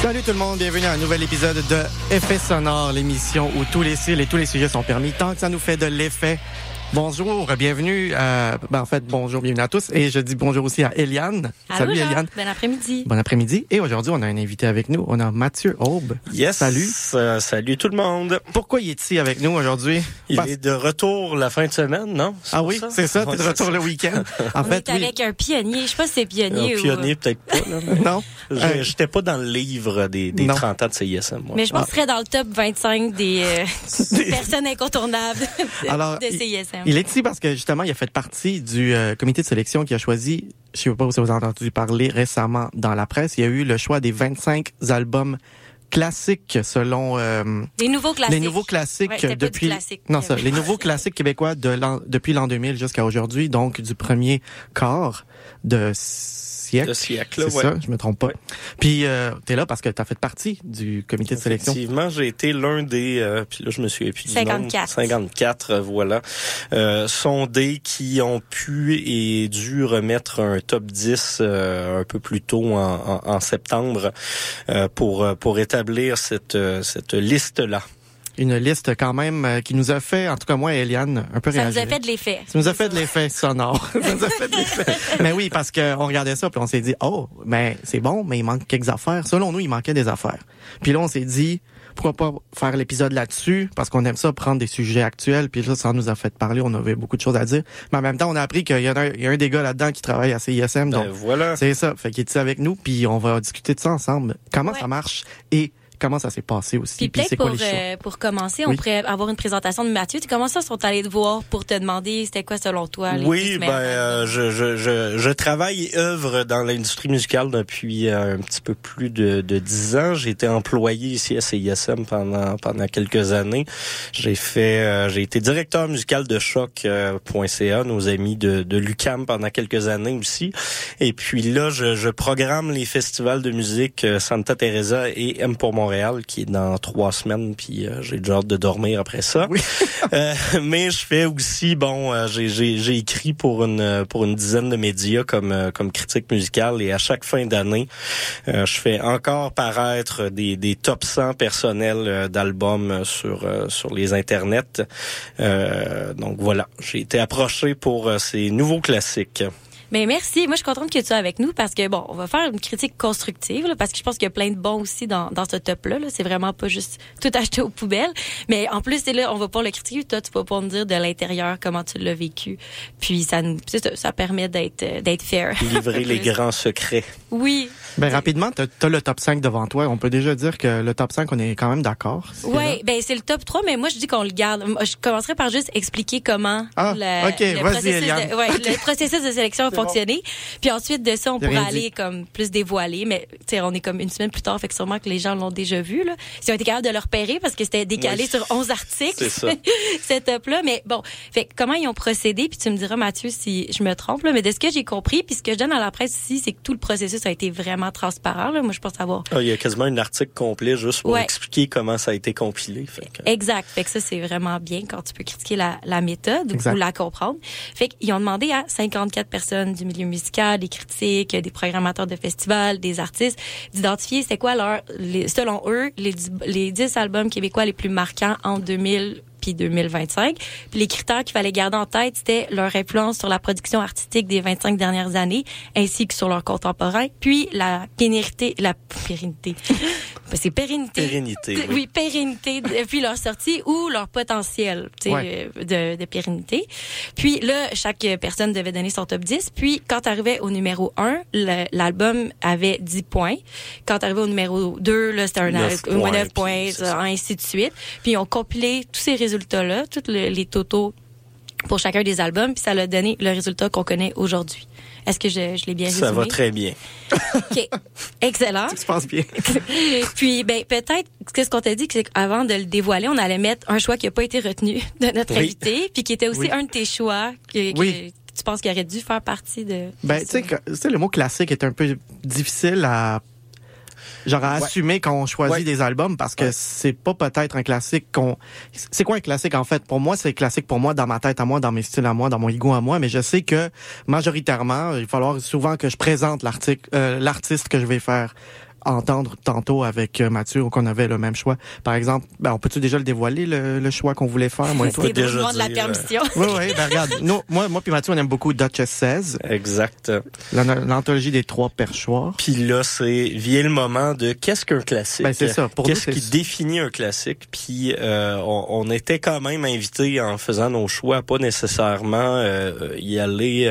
Salut tout le monde, bienvenue à un nouvel épisode de Effets sonores, l'émission où tous les styles et tous les sujets sont permis tant que ça nous fait de l'effet. Bonjour, bienvenue bonjour, bienvenue à tous. Et je dis bonjour aussi à Eliane. Allô, Salut Jean. Eliane. Bon après-midi. Bon après-midi. Et aujourd'hui, on a un invité avec nous. On a Mathieu Aube. Yes. Salut. Salut tout le monde. Pourquoi il est ici avec nous aujourd'hui? Il est de retour la fin de semaine, non? Ah oui, c'est ça, t'es de retour le week-end. En On fait, est avec un pionnier. Je sais pas si c'est pionnier Un ou... pionnier, peut-être pas. Là, mais Non. j'étais pas dans le livre des 30 ans de CISM. Moi. Mais je pense que ce serait dans le top 25 des personnes incontournables Alors, de CISM. Il est ici parce que justement, il a fait partie du comité de sélection qui a choisi, je sais pas si vous avez entendu parler récemment dans la presse, il y a eu le choix des 25 albums classiques selon Les nouveaux classiques. les nouveaux classiques Ouais, depuis classique. les nouveaux classiques québécois depuis l'an 2000 jusqu'à aujourd'hui, donc du premier quart de siècle. Le siècle, C'est ouais. ça, je me trompe pas. Ouais. Puis t'es là parce que t'as fait partie du comité de sélection. Effectivement, j'ai été l'un des, puis là je me suis épuisé. 54. 54, voilà. Sondés qui ont pu et dû remettre un top 10 un peu plus tôt en septembre pour établir cette liste-là. Une liste quand même qui nous a fait, en tout cas moi et Eliane, un peu Ça réagir. nous a fait de l'effet. Ça nous a fait de l'effet sonore. Ça nous a fait de l'effet. Mais oui, parce qu'on regardait ça, puis on s'est dit, oh, mais c'est bon, mais il manque quelques affaires. Selon nous, il manquait des affaires. Puis là, on s'est dit, pourquoi pas faire l'épisode là-dessus, parce qu'on aime ça, prendre des sujets actuels, puis là, ça nous a fait parler, on avait beaucoup de choses à dire. Mais en même temps, on a appris qu'il y a un des gars là-dedans qui travaille à CISM, donc Voilà. c'est ça. Fait qu'il est ici avec nous, puis on va discuter de ça ensemble. Comment ça marche et comment ça s'est passé aussi. Puis c'est peut-être quoi les choix? pour commencer, Oui. on pourrait avoir une présentation de Mathieu. Comment ça sont allés te voir pour te demander c'était quoi selon toi les 10 Oui, meilleurs je travaille et œuvre dans l'industrie musicale depuis un petit peu plus de 10 ans. J'ai été employé ici à CISM pendant quelques années. J'ai été directeur musical de choc.ca, nos amis de l'UQAM pendant quelques années aussi. Et puis là, je programme les festivals de musique Santa Teresa et M pour Montréal, qui est dans 3 semaines, puis j'ai déjà hâte de dormir après ça. Oui. Mais je fais aussi, j'ai écrit pour une dizaine de médias comme critique musicale, et à chaque fin d'année, je fais encore paraître des top 100 personnels d'albums sur les internets. Donc voilà, j'ai été approché pour ces nouveaux classiques. Mais merci. Moi, je suis contente que tu sois avec nous parce que, on va faire une critique constructive, là, parce que je pense qu'il y a plein de bons aussi dans ce top-là. Là. C'est vraiment pas juste tout acheter aux poubelles. Mais en plus, c'est là, on va pas le critiquer. Toi, tu vas pas me dire de l'intérieur comment tu l'as vécu. Puis, ça permet d'être fair. Livrer les grands secrets. Oui. Ben, rapidement, t'as le top 5 devant toi. On peut déjà dire que le top 5, on est quand même d'accord. Oui, c'est le top 3, mais moi, je dis qu'on le garde. Je commencerai par juste expliquer comment le processus de sélection a fonctionné. Puis ensuite de ça, on pourra aller comme plus dévoiler. Mais, tu sais, on est comme une semaine plus tard, fait que sûrement que les gens l'ont déjà vu, là. Ils ont été capables de le repérer parce que c'était décalé sur 11 articles. C'est ça. Cette top-là. Mais bon, fait comment ils ont procédé, puis tu me diras, Mathieu, si je me trompe, là, mais de ce que j'ai compris, puis ce que je donne à la presse ici, c'est que tout le processus a été vraiment transparent, là. Moi, je pense savoir. Il y a quasiment un article complet juste pour expliquer comment ça a été compilé. Exact. Fait que ça, c'est vraiment bien quand tu peux critiquer la méthode ou la comprendre. Fait qu'ils ont demandé à 54 personnes du milieu musical, des critiques, des programmateurs de festivals, des artistes, d'identifier c'est quoi selon eux, les 10 albums québécois les plus marquants en 2000 puis 2025. Puis les critères qu'il fallait garder en tête, c'était leur influence sur la production artistique des 25 dernières années, ainsi que sur leur contemporain, puis la pérennité. C'est pérennité. Pérennité. Oui, pérennité depuis leur sortie ou leur potentiel de pérennité. Puis là, chaque personne devait donner son top 10. Puis quand arrivait au numéro 1, l'album avait 10 points. Quand arrivait au numéro 2, là, c'était 9 points, ainsi de suite. Puis on compilé tous ces résultats-là, tous les totaux pour chacun des albums, puis ça a donné le résultat qu'on connaît aujourd'hui. Est-ce que je l'ai bien résumé? Ça va très bien. OK. Excellent. Tu penses bien. Puis, peut-être, ce qu'on t'a dit, c'est qu'avant de le dévoiler, on allait mettre un choix qui n'a pas été retenu de notre invité, puis qui était aussi un de tes choix que tu penses qu'il aurait dû faire partie de... Tu sais, le mot classique est un peu difficile à assumer quand on choisit des albums, parce que c'est pas peut-être un classique c'est quoi un classique en fait? Pour moi, c'est classique pour moi, dans ma tête à moi, dans mes styles à moi, dans mon ego à moi, mais je sais que majoritairement, il va falloir souvent que je présente l'artiste que je vais faire entendre tantôt avec Mathieu qu'on avait le même choix. Par exemple, on peut-tu déjà le dévoiler, le choix qu'on voulait faire, moi et toi? C'est déjà de la permission. Oui, regarde, moi puis Mathieu, on aime beaucoup Duchess 16. Exact. L'anthologie des 3 perchoirs. Puis là, vient le moment de qu'est-ce qu'un classique? C'est ça. Pour qu'est-ce qui définit un classique? Puis on était quand même invités en faisant nos choix à pas nécessairement y aller...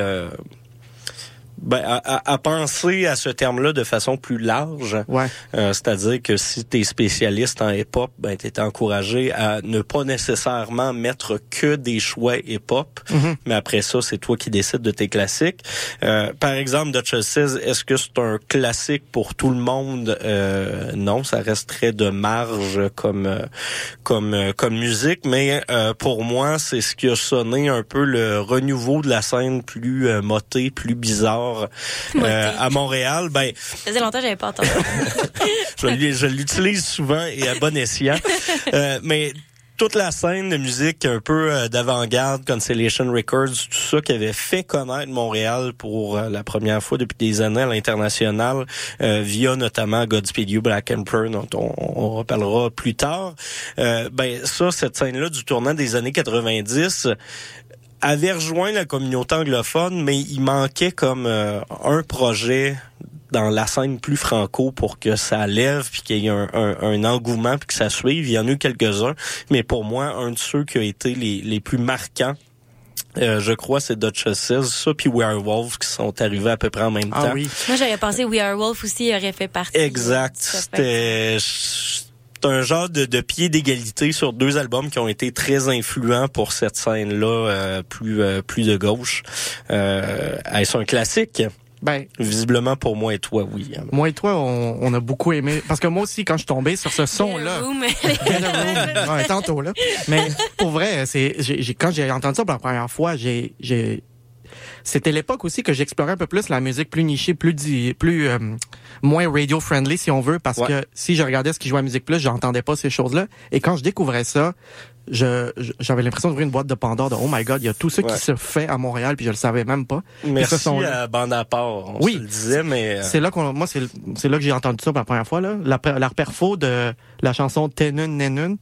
à penser à ce terme-là de façon plus large. Ouais. C'est-à-dire que si t'es spécialiste en hip-hop, t'es encouragé à ne pas nécessairement mettre que des choix hip-hop, mais après ça, c'est toi qui décides de tes classiques. Par exemple, Duchess 16, est-ce que c'est un classique pour tout le monde? Non, ça resterait de marge comme musique, mais pour moi, c'est ce qui a sonné un peu le renouveau de la scène plus motée, plus bizarre à Montréal. Ça faisait longtemps que j'avais pas entendu. je l'utilise souvent et à bon escient. Mais toute la scène de musique un peu d'avant-garde, Constellation Records, tout ça qui avait fait connaître Montréal pour la première fois depuis des années à l'international, via notamment Godspeed You, Black Emperor, dont on reparlera plus tard. Cette scène-là du tournant des années 90 avait rejoint la communauté anglophone, mais il manquait comme un projet dans la scène plus franco pour que ça lève puis qu'il y ait un engouement puis que ça suive. Il y en a eu quelques-uns, mais pour moi, un de ceux qui a été les plus marquants, je crois, c'est Duchess 16, ça, puis We Are Wolf qui sont arrivés à peu près en même temps. Oui. Moi, j'aurais pensé We Are Wolf aussi aurait fait partie. Exact. C'était un genre de pied d'égalité sur 2 albums qui ont été très influents pour cette scène-là plus de gauche. Est-ce un classique? Visiblement pour moi et toi, oui. Moi et toi, on a beaucoup aimé. Parce que moi aussi, quand je suis tombé sur ce son-là... tantôt, là. Mais pour vrai, quand j'ai entendu ça pour la première fois, c'était l'époque aussi que j'explorais un peu plus la musique plus nichée, plus moins radio-friendly, si on veut, parce que si je regardais ce qui jouait à Musique Plus, j'entendais pas ces choses-là. Et quand je découvrais ça, j'avais l'impression d'ouvrir une boîte de Pandore de « Oh my God, il y a tout ça qui se fait à Montréal, puis je le savais même pas. » Merci à Bande à part, on se le disait, mais... C'est là c'est là que j'ai entendu ça pour la première fois, là. La perfo de la chanson « Ténun, Nénun »,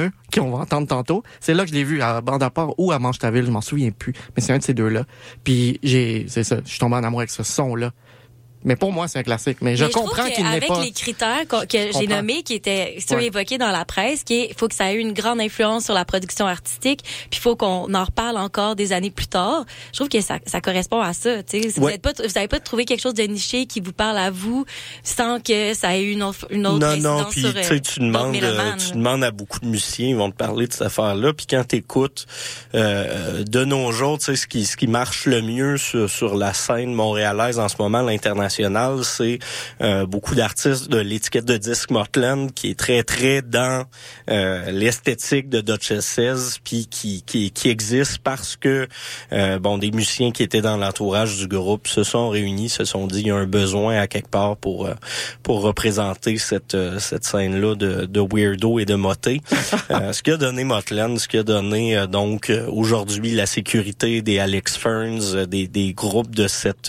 qu'on va entendre tantôt, c'est là que je l'ai vu, à Bande à part ou à Mange ta ville, je m'en souviens plus. Mais c'est un de ces deux-là. Puis c'est ça, je suis tombé en amour avec ce son-là. Mais pour moi, c'est un classique. Mais je comprends qu'il n'est pas... Avec les critères que j'ai nommés, qui étaient évoqués dans la presse, il faut que ça ait eu une grande influence sur la production artistique, puis il faut qu'on en reparle encore des années plus tard. Je trouve que ça correspond à ça. Vous n'avez pas trouvé quelque chose de niché qui vous parle à vous sans que ça ait eu une autre incidence puis, sur tu demandes à beaucoup de musiciens, ils vont te parler de cette affaire-là, puis quand t'écoutes de nos jours, ce qui marche le mieux sur la scène montréalaise en ce moment, l'international, c'est beaucoup d'artistes de l'étiquette de disque Mortland qui est très très dans l'esthétique de Duchess 16 puis qui existe parce que des musiciens qui étaient dans l'entourage du groupe se sont réunis, se sont dit il y a un besoin à quelque part pour représenter cette scène-là de weirdo et de moté. Ce qui a donné Mortland, ce qui a donné donc aujourd'hui la sécurité des Alex Ferns, des groupes de cette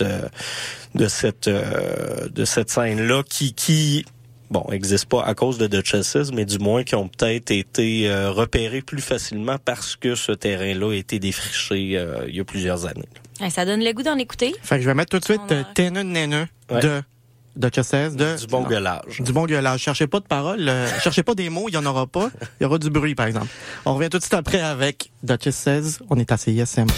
scène-là qui n'existe pas à cause de Duchess, mais du moins qui ont peut-être été repérés plus facilement parce que ce terrain-là a été défriché il y a plusieurs années. Ça donne le goût d'en écouter. Fait que je vais mettre tout de suite Ténun Nénun de Duchess 16. Du bon gueulage. Du bon gueulage. Cherchez pas de paroles, cherchez pas des mots, il y en aura pas. Il y aura du bruit, par exemple. On revient tout de suite après avec Duchess 16. On est à CISM.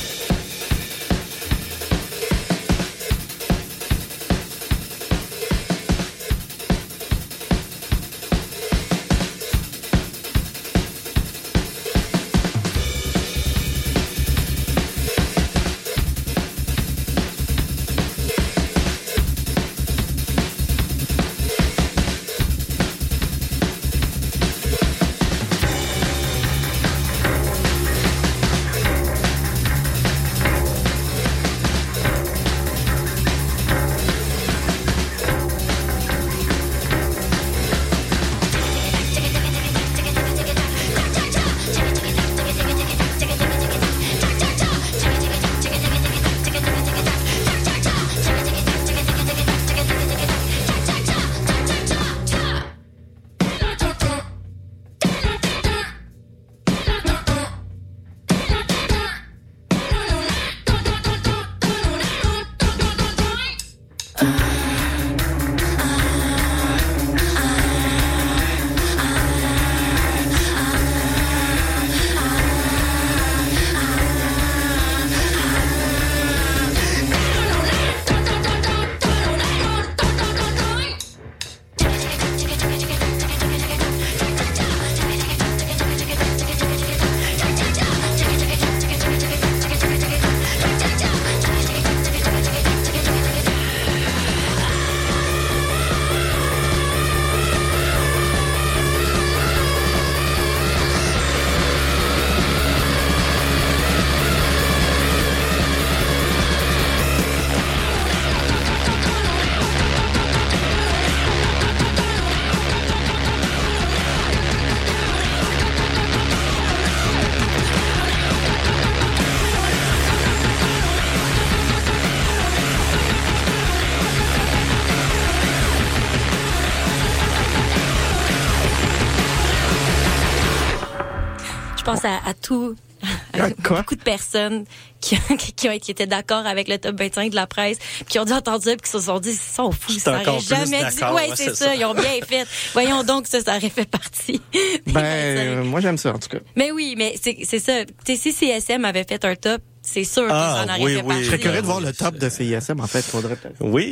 Je pense à beaucoup de personnes qui étaient d'accord avec le top 25 de la presse, puis qui ont dû entendre ça, puis qui se sont dit, ils sont fous, ça aurait jamais dit. Ouais, c'est ça, ils ont bien fait. Voyons donc, ça aurait fait partie. Moi, j'aime ça, en tout cas. Mais oui, mais c'est ça. Si CSM avait fait un top, c'est sûr qu'ils en auraient fait partie. Je serais curieux de voir le top de CISM, en fait. Faudrait peut-être. Oui,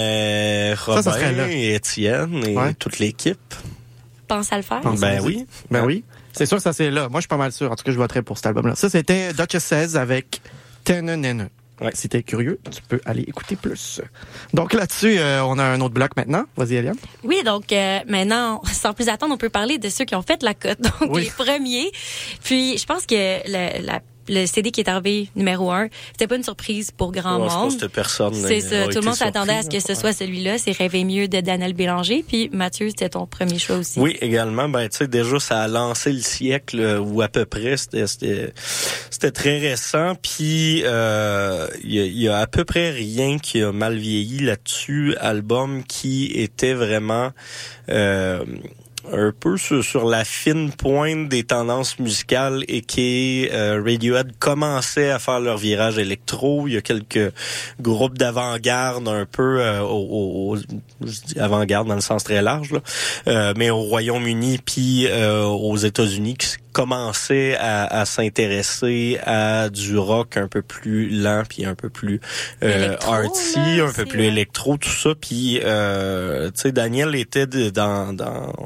Robin, Étienne et toute l'équipe. Pense à le faire? Oui. C'est sûr que ça, c'est là. Moi, je suis pas mal sûr. En tout cas, je voterai pour cet album-là. Ça, c'était Duchess Says avec Tenenene. Ouais, si t'es curieux, tu peux aller écouter plus. Donc là-dessus, on a un autre bloc maintenant. Vas-y, Eliane. Oui, donc maintenant, sans plus attendre, on peut parler de ceux qui ont fait la cote. Donc les premiers. Puis je pense que le CD qui est arrivé numéro 1, c'était pas une surprise pour grand monde. Je pense que personne. C'est ça. Tout le monde s'attendait à ce que ce soit celui-là. C'est Rêver mieux de Daniel Bélanger. Puis Mathieu, c'était ton premier choix aussi. Oui, également. Tu sais, déjà, ça a lancé le siècle, ou à peu près. C'était très récent. Puis, il y a à peu près rien qui a mal vieilli là-dessus. Album qui était vraiment, un peu sur la fine pointe des tendances musicales et qui Radiohead commençait à faire leur virage électro. Il y a quelques groupes d'avant-garde un peu je dis avant-garde dans le sens très large là, mais au Royaume-Uni puis aux États-Unis qui commençaient à s'intéresser à du rock un peu plus lent puis un peu plus artsy, un peu plus électro, tout ça. Puis tu sais, Daniel était dans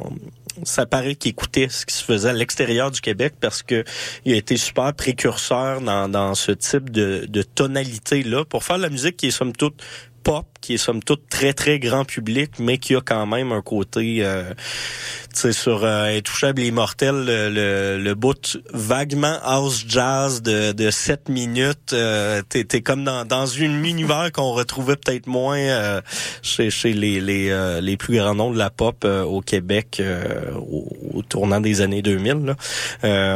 ça paraît qu'il écoutait ce qui se faisait à l'extérieur du Québec parce que il a été super précurseur dans ce type de tonalité là pour faire de la musique qui est somme toute pop, qui est somme toute très très grand public, mais qui a quand même un côté tu sais, sur Intouchable et Immortel, le bout vaguement house jazz de 7 minutes, t'es comme dans une univers qu'on retrouvait peut-être moins chez les plus grands noms de la pop au Québec au tournant des années 2000 là.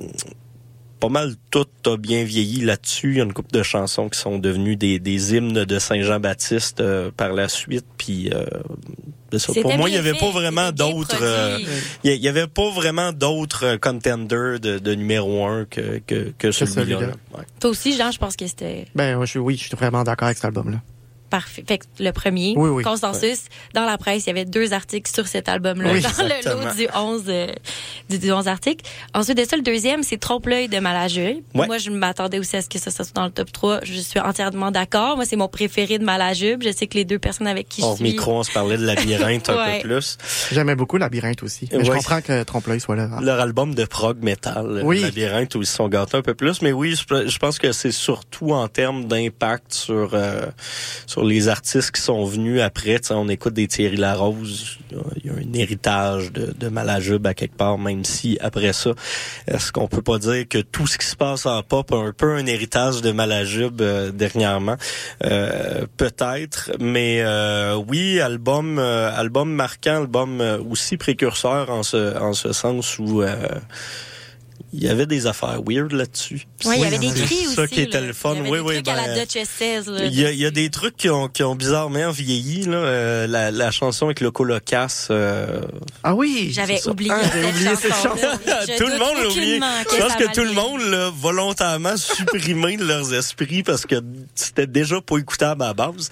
Pas mal tout a bien vieilli là-dessus. Il y a une couple de chansons qui sont devenues des hymnes de Saint-Jean-Baptiste par la suite. Puis pour moi, il y avait pas vraiment d'autres. Il y avait pas vraiment d'autres contenders de numéro 1 que celui-là. Ouais. Toi aussi, Jean, je pense que c'était. Je suis vraiment d'accord avec cet album-là. Parfait. Fait que le premier, consensus, dans la presse, il y avait 2 articles sur cet album-là, dans le lot du 11 articles. Ensuite de ça, le deuxième, c'est Trompe-l'œil de Malajube. Ouais. Moi, je m'attendais aussi à ce que ça soit dans le top 3. Je suis entièrement d'accord. Moi, c'est mon préféré de Malajube. Je sais que les 2 personnes avec qui je suis... micro, on se parlait de Labyrinthe un peu plus. J'aimais beaucoup Labyrinthe aussi. Mais je comprends que Trompe-l'œil soit là. Leur album de prog metal, Labyrinthe, où ils se sont gâtés un peu plus. Mais oui, je pense que c'est surtout en termes d'impact sur les artistes qui sont venus après. T'sais, on écoute des Thierry Larose, il y a un héritage de Malajube à quelque part, même si après ça, est-ce qu'on peut pas dire que tout ce qui se passe en pop a un peu un héritage de Malajube dernièrement? Peut-être, mais oui, album marquant, album aussi précurseur en ce sens où il y avait des affaires weird là-dessus. Oui, il y avait des cris aussi. Ça qui était le fun. Il y avait des trucs à la Duchess 16. Il y a des trucs qui ont bizarrement vieilli. Là. La chanson avec Loco Locas. Ah oui! J'avais oublié cette chanson. Tout le monde l'a oublié. Je pense que tout le monde l'a volontairement supprimé de leurs esprits parce que c'était déjà pas écoutable à la base.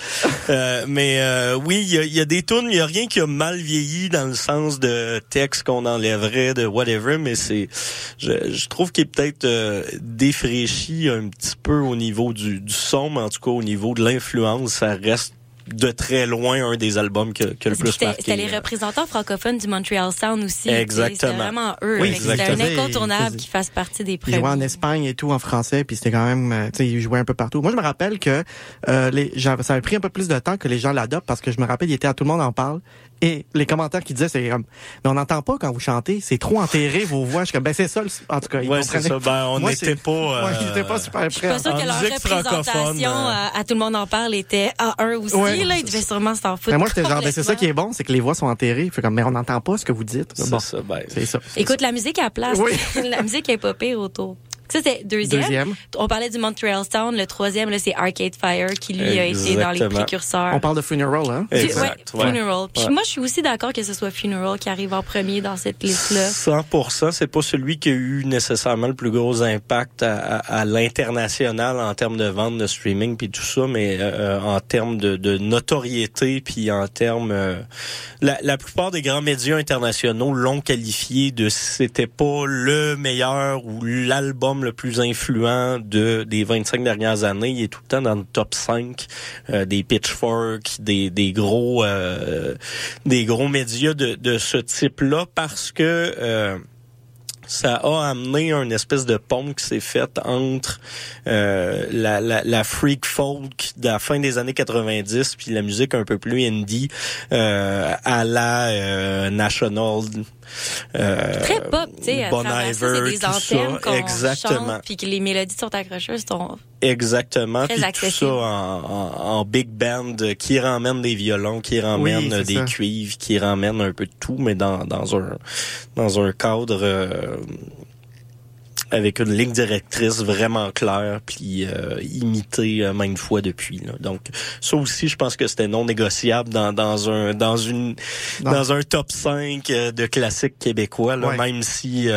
Oui, il y a des tunes, il y a rien qui a mal vieilli dans le sens de texte qu'on enlèverait, de whatever, mais je trouve qu'il est peut-être défraîchi un petit peu au niveau du son, mais en tout cas au niveau de l'influence, ça reste de très loin un des albums que le plus marqué. C'était les représentants francophones du Montreal Sound aussi. Exactement. C'était vraiment eux. Oui, c'était un incontournable qui fasse partie des premiers. Ils jouaient en Espagne et tout en français, puis c'était quand même, tu sais, ils jouaient un peu partout. Moi, je me rappelle que ça avait pris un peu plus de temps que les gens l'adoptent parce que je me rappelle, il était à Tout le monde en parle. Et les commentaires qu'ils disaient, c'est comme, mais on n'entend pas quand vous chantez, c'est trop enterré vos voix. Je suis comme, ben c'est ça, en tout cas. Ouais, c'est ça. Ben, on n'était pas. Ils étaient pas super prêts. Je suis pas sûre que leur représentation à Tout le monde en parle était A1 aussi. Ouais. Là, ils devaient sûrement s'en foutre. Mais moi, j'étais genre, ben c'est ça qui est bon, c'est que les voix sont enterrées. Fait comme, mais on n'entend pas ce que vous dites. C'est bon, ça, ben. C'est ça. Écoute, la musique à place. Oui. La musique est pas pire autour. Ça, c'est deuxième. On parlait du Montreal Sound. Le troisième, là, c'est Arcade Fire, qui, lui, a été dans les précurseurs. On parle de Funeral, hein? Exact. Ouais, Funeral. Puis moi, je suis aussi d'accord que ce soit Funeral qui arrive en premier dans cette liste-là. 100%. C'est pas celui qui a eu nécessairement le plus gros impact à l'international en termes de vente de streaming puis tout ça, mais en termes de notoriété puis en termes... la plupart des grands médias internationaux l'ont qualifié de c'était pas le meilleur ou l'album le plus influent des 25 dernières années. Il est tout le temps dans le top 5 des Pitchfork, des gros médias de ce type-là parce que ça a amené une espèce de pont qui s'est faite entre la freak folk de la fin des années 90 puis la musique un peu plus indie à la national. Très pop, tu sais, à Bon travers Iver, ça, c'est des anthèmes qu'on exactement. chante, puis que les mélodies sont accrocheuses, sont exactement, très puis accessibles. tout ça en big band qui ramène des violons, qui ramène des cuivres, qui ramène un peu de tout, mais dans un cadre avec une ligne directrice vraiment claire, puis imitée maintes fois depuis. Là. Donc ça aussi, je pense que c'était non négociable dans un top 5 de classiques québécois, là, même si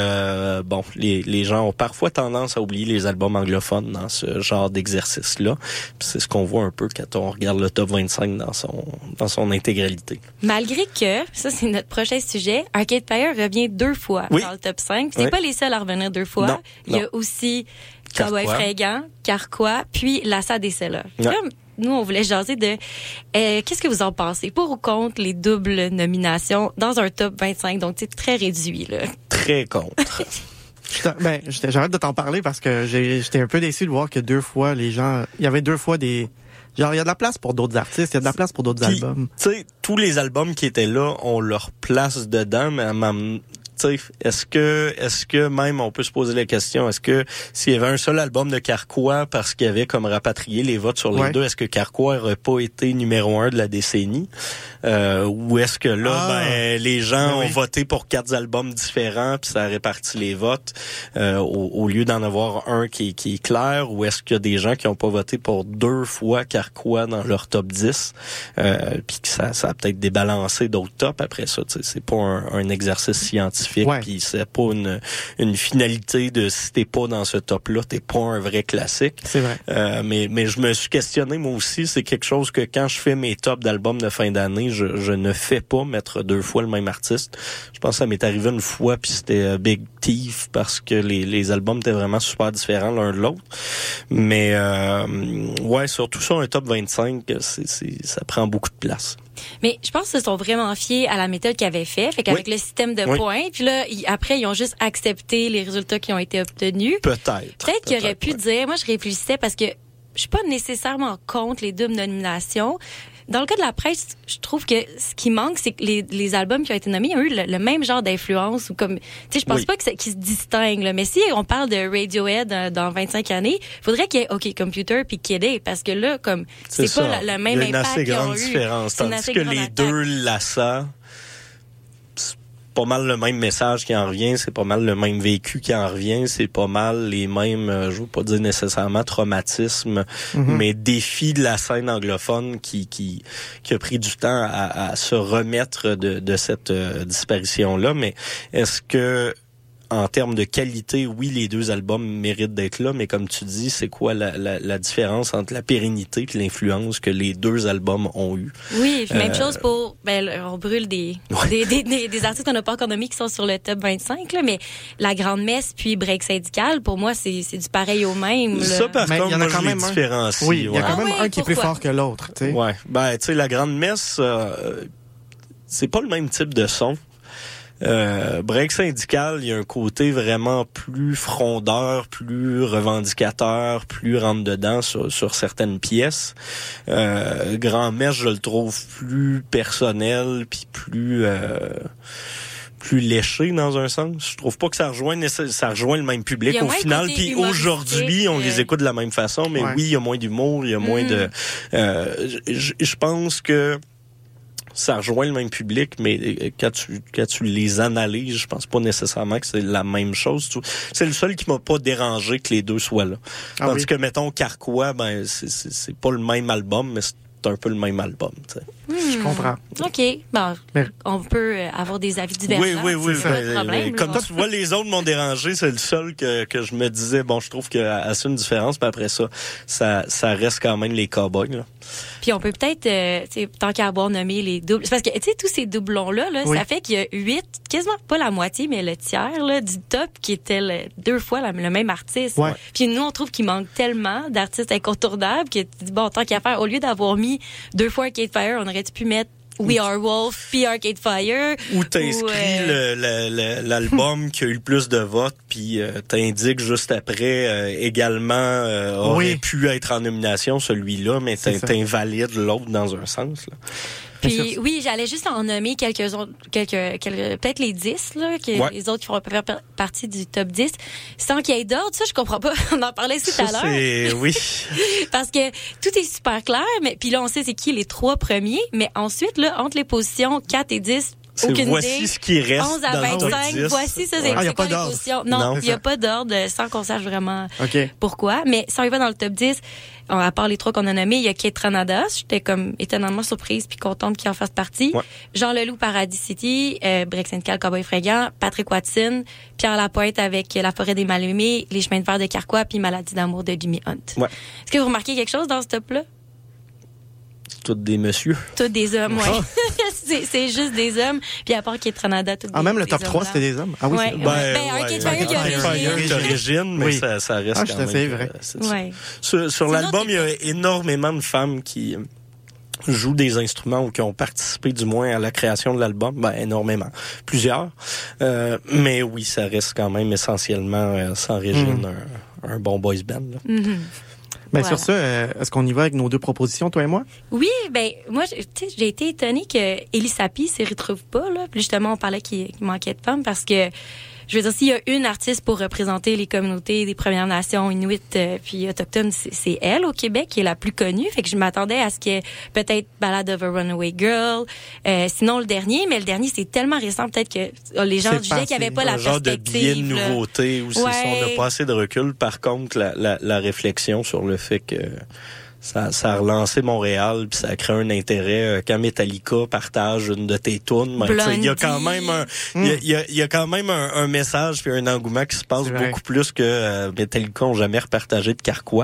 les gens ont parfois tendance à oublier les albums anglophones dans ce genre d'exercice-là. Puis c'est ce qu'on voit un peu quand on regarde le top 25 dans son intégralité. Malgré que, ça c'est notre prochain sujet, Arcade Fire revient 2 fois dans le top 5. C'est pas les seuls à revenir 2 fois. Non. Il y a aussi Cowboy Fringant, Carquois, puis Lassa Desella. Nous, on voulait jaser de qu'est-ce que vous en pensez pour ou contre les doubles nominations dans un top 25, donc c'est très réduit là. Très contre. J'arrête de t'en parler parce que j'étais un peu déçu de voir que 2 fois les gens, il y avait 2 fois des genre il y a de la place pour d'autres artistes, il y a de la place pour d'autres albums. Tu sais, tous les albums qui étaient là ont leur place dedans, mais est-ce que même on peut se poser la question, est-ce que s'il y avait un seul album de Carquois parce qu'il y avait comme rapatrié les votes sur les deux, est-ce que Carquois aurait pas été numéro 1 de la décennie? Ou est-ce que là, les gens ont voté pour 4 albums différents puis ça a réparti les votes au lieu d'en avoir un qui est clair? Ou est-ce qu'il y a des gens qui ont pas voté pour 2 fois Carquois dans leur top 10 puis que ça a peut-être débalancé d'autres tops après ça? C'est pas un exercice scientifique. Puis c'est pas une finalité de si t'es pas dans ce top-là, t'es pas un vrai classique. C'est vrai. Mais je me suis questionné moi aussi, c'est quelque chose que quand je fais mes tops d'albums de fin d'année, je ne fais pas mettre 2 fois le même artiste. Je pense que ça m'est arrivé une fois puis c'était Big Thief parce que les albums étaient vraiment super différents l'un de l'autre. Mais surtout sur un top 25, ça prend beaucoup de place. Mais je pense qu'ils se sont vraiment fiés à la méthode qu'ils avaient fait qu'avec le système de points, puis là, après, ils ont juste accepté les résultats qui ont été obtenus. Peut-être qu'ils auraient pu dire, moi je réfléchissais parce que je suis pas nécessairement contre les doubles nominations. Dans le cas de la presse, je trouve que ce qui manque, c'est que les albums qui ont été nommés ont eu le même genre d'influence ou comme, tu sais, je pense pas qu'ils se distinguent, là. Mais si on parle de Radiohead dans 25 années, faudrait qu'il y ait OK Computer puis Kid A, parce que là, comme, c'est pas le même impact qu'ils ont eu. Il y a une assez grande différence. Tandis que les deux Lassa, pas mal le même message qui en revient, c'est pas mal le même vécu qui en revient, c'est pas mal les mêmes, je veux pas dire nécessairement traumatismes, mais défis de la scène anglophone qui a pris du temps à se remettre de cette disparition-là. Mais est-ce que en termes de qualité, oui, les deux albums méritent d'être là, mais comme tu dis, c'est quoi la différence entre la pérennité et l'influence que les deux albums ont eu? Oui, même chose pour... on brûle des artistes qu'on n'a pas encore nommés qui sont sur le top 25, là, mais La Grande Messe puis Break Syndical, pour moi, c'est du pareil au même. Ça, par contre, il y en a quand même différencie. Oui, il y a quand même un qui est pourquoi? plus fort que l'autre, tu sais. Ouais. Tu sais, La Grande Messe, c'est pas le même type de son. Break Syndical, il y a un côté vraiment plus frondeur, plus revendicateur, plus rentre-dedans sur certaines pièces. Grand Messe, je le trouve plus personnel puis plus léché dans un sens. Je trouve pas que ça rejoint le même public au final. Puis aujourd'hui, on les écoute de la même façon, mais oui, il y a moins d'humour, il y a moins de... Je pense que ça rejoint le même public, mais quand tu les analyses, je pense pas nécessairement que c'est la même chose. C'est le seul qui m'a pas dérangé que les deux soient là. Tandis que, mettons, Carquois, c'est pas le même album, mais c'est un peu le même album, tu sais. Je comprends. OK. Bon, on peut avoir des avis divergents. Oui. C'est pas de problème, comme tu vois, les autres m'ont dérangé. C'est le seul que je me disais, bon, je trouve qu'il y a assez une différence. Puis après ça reste quand même les Cowboys, là. Puis on peut peut-être, tant qu'à avoir nommé les doubles... Parce que, tu sais, tous ces doublons-là, ça fait qu'il y a 8, quasiment pas la moitié, mais le tiers là, du top qui était 2 fois le même artiste. Ouais. Puis nous, on trouve qu'il manque tellement d'artistes incontournables que tu dis, bon, tant qu'à faire, au lieu d'avoir mis 2 fois Arcade Fire, on aurait pu mettre We Are Wolf, puis Arcade Fire. Ou t'inscris l'album qui a eu le plus de votes, puis t'indiques juste après également aurait pu être en nomination celui-là, mais t'invalides l'autre dans un sens, là. Puis oui, j'allais juste en nommer quelques autres, peut-être les 10 là, les autres qui feront faire partie du top 10, sans qu'il y ait d'ordre. Ça, je comprends pas. On en parlait tout à l'heure. Oui. Parce que tout est super clair, mais puis là on sait c'est qui les 3 premiers, mais ensuite là entre les positions 4 et 10. Voici ce qui reste 11 à 25, voici ça, c'est il n'y a pas d'ordre. Non, il n'y a pas d'ordre sans qu'on sache vraiment pourquoi. Mais si on y va dans le top 10, à part les 3 qu'on a nommés, il y a Kate Ranada. J'étais comme étonnamment surprise puis contente qu'il en fasse partie. Ouais. Jean Leloup, Paradis City, Break Syndical, Cowboy Fringant, Patrick Watson, Pierre Lapointe avec La Forêt des Mal-Aimés, Les Chemins de fer de Carquois puis Maladie d'amour de Jimmy Hunt. Ouais. Est-ce que vous remarquez quelque chose dans ce top-là? Toutes des messieurs. Toutes des hommes, oui. C'est juste des hommes. Puis à part Kate Ranada, toutes même le top 3, c'était des hommes. Ah oui, c'est Arcade Fire, il y a d'origine, mais ça reste quand même. C'est vrai. Sur l'album, il y a énormément de femmes qui jouent des instruments ou qui ont participé du moins à la création de l'album. Énormément. Plusieurs. Mais oui, ça reste quand même essentiellement, sans Régine, un bon boys band, là. Mm-hmm. Sur ça, est-ce qu'on y va avec nos 2 propositions, toi et moi? Oui, moi, j'ai été étonnée que Élie Sapi s'y retrouve pas, là. Puis justement, on parlait qu'il manquait de femmes parce que, je veux dire, s'il y a une artiste pour représenter les communautés des Premières Nations, Inuit puis autochtones, c'est elle au Québec qui est la plus connue. Fait que je m'attendais à ce qu'il y ait peut-être Ballad of a Runaway Girl, sinon le dernier, mais le dernier c'est tellement récent peut-être que les gens disaient qu'il n'y avait pas la perspective. Un genre de biais de nouveauté où on n'a pas assez de recul. Par contre, la réflexion sur le fait que ça a relancé Montréal puis ça a créé un intérêt quand Metallica partage une de tes tunes. Il y a quand même il y a quand même un message puis un engouement qui se passe beaucoup plus que Metallica ont jamais repartagé de Carquois.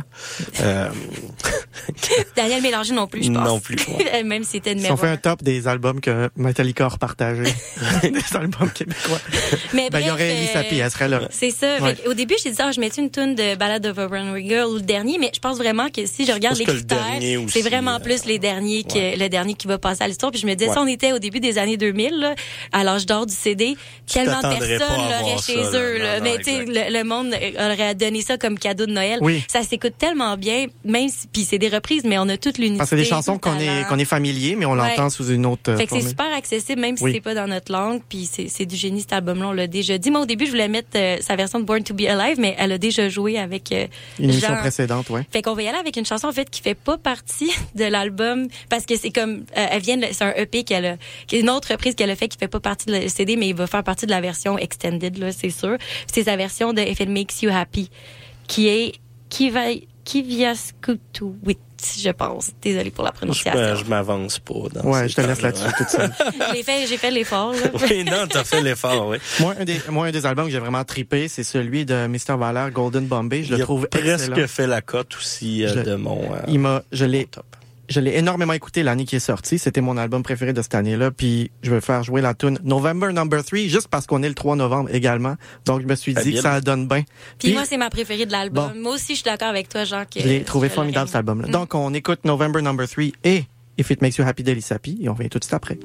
Daniel Mélanger non plus, je pense. Non plus. Ouais. Même si c'était on fait un top des albums que Metallica a repartagés. Des albums québécois. Mais il y aurait Élie Sapi, elle serait là. C'est ça. Ouais. Au début, j'ai dit je mettais une tune de Ballad of a Runaway Girl ou le dernier, mais je pense vraiment que si je regarde les critères, c'est vraiment plus les derniers le dernier qui va passer à l'histoire. Puis je me disais, si on était au début des années 2000, là, à l'âge d'or du CD, tellement de personnes l'auraient chez eux. Là. Mais tu sais, le monde aurait donné ça comme cadeau de Noël. Oui. Ça s'écoute tellement bien, même si, puis c'est des reprises, mais on a toute l'unité. C'est des chansons qu'on est familier, mais on l'entend sous une autre fait que c'est super accessible, même si c'est pas dans notre langue. Puis c'est du génie, cet album-là, on l'a déjà dit. Moi, au début, je voulais mettre sa version de Born to be Alive, mais elle a déjà joué avec une émission précédente, Fait qu'on va y aller avec une chanson, en fait, qui fait pas partie de l'album parce que c'est comme c'est un EP qui est une autre reprise qu'elle a fait qui fait pas partie de CD mais il va faire partie de la version extended là, c'est sûr. C'est sa version de If It Makes You Happy qui est Kiviaskutuwit, je pense. Désolée pour la prononciation. Je m'avance pas. Ouais, je te laisse là-dessus toute seule. J'ai fait l'effort, là. Oui, non, t'as fait l'effort, oui. Moi, un des albums que j'ai vraiment trippé, c'est celui de Mr. Valère, Golden Bombay. Je le trouve excellent. Presque fait la cote aussi de mon top. Je l'ai énormément écouté l'année qui est sortie. C'était mon album préféré de cette année-là. Puis je vais faire jouer la tune November Number 3 juste parce qu'on est le 3 novembre également. Donc je me suis dit que ça donne bien. Puis moi, c'est ma préférée de l'album. Bon, moi aussi, je suis d'accord avec toi, Jean. Je l'ai trouvé formidable, cet album-là. Donc on écoute November Number 3 et If It Makes You Happy d'Ellie Sapi et on revient tout de suite après.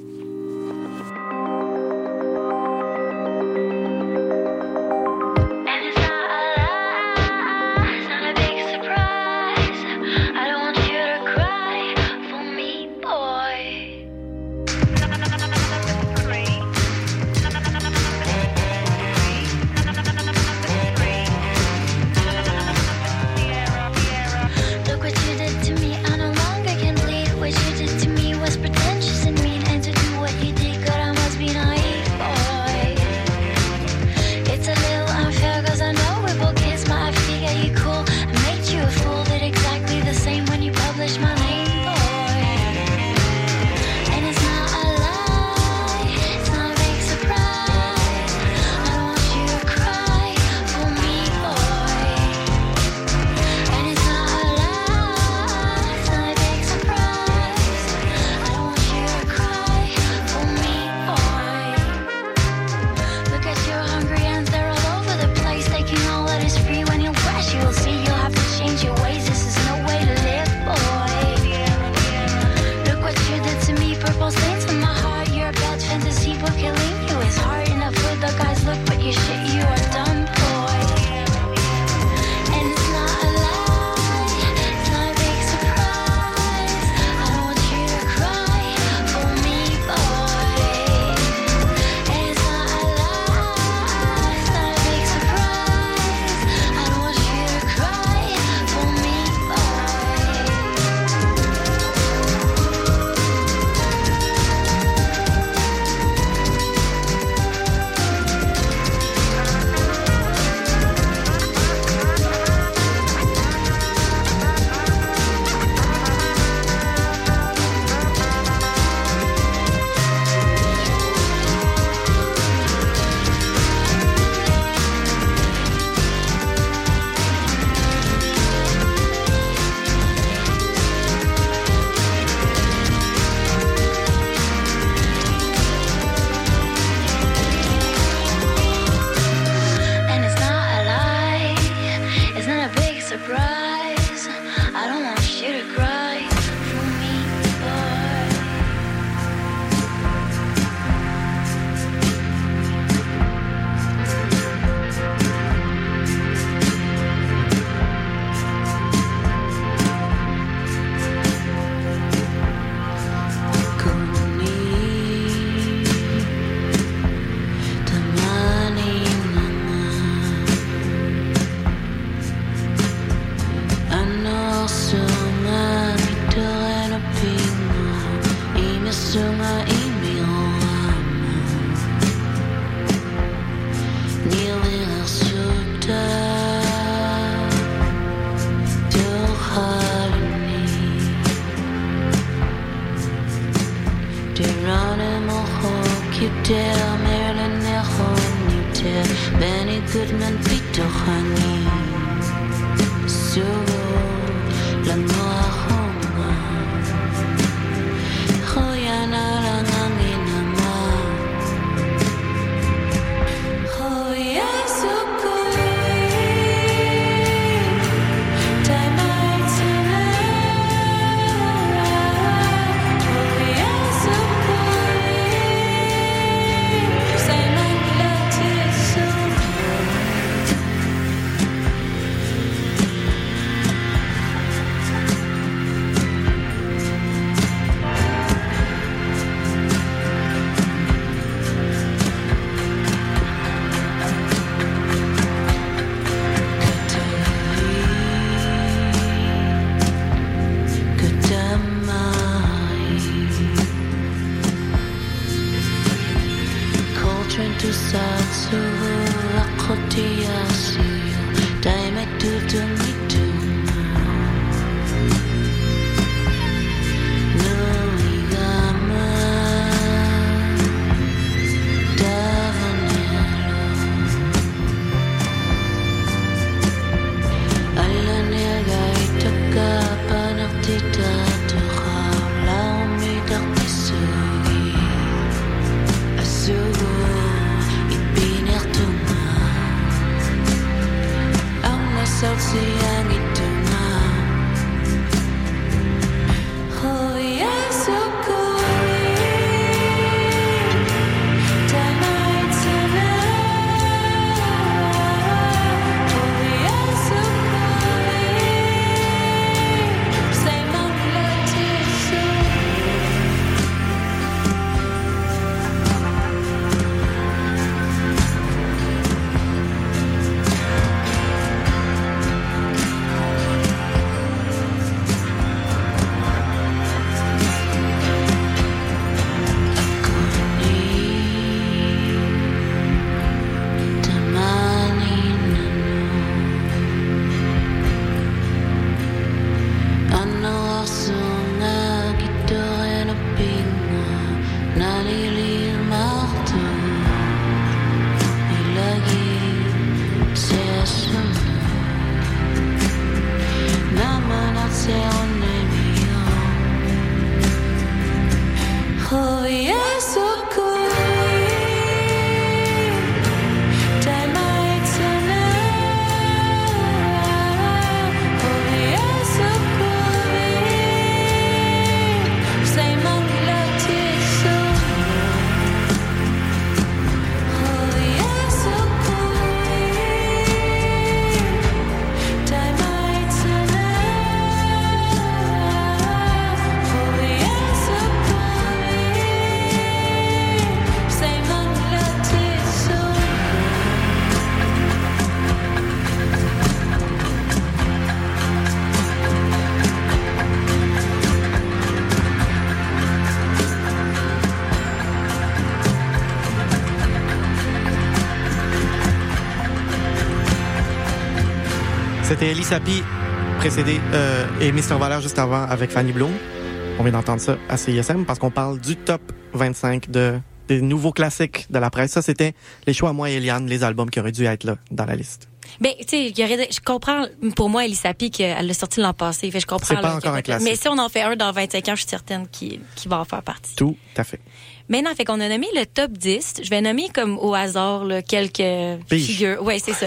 C'était Elie Sapi, précédé, et Mr. Valère juste avant avec Fanny Bloom. On vient d'entendre ça à CISM parce qu'on parle du top 25 des nouveaux classiques de la presse. Ça, c'était les choix à moi et Eliane, les albums qui auraient dû être là dans la liste. Ben, tu sais, je comprends, pour moi, Elie Sapi, qu'elle l'a sorti l'an passé. Fait, je comprends. C'est pas encore un classique. Mais si on en fait un dans 25 ans, je suis certaine qu'il va en faire partie. Tout à fait. Maintenant, fait qu'on a nommé le top 10. Je vais nommer comme au hasard là, quelques figures. Ouais, c'est ça.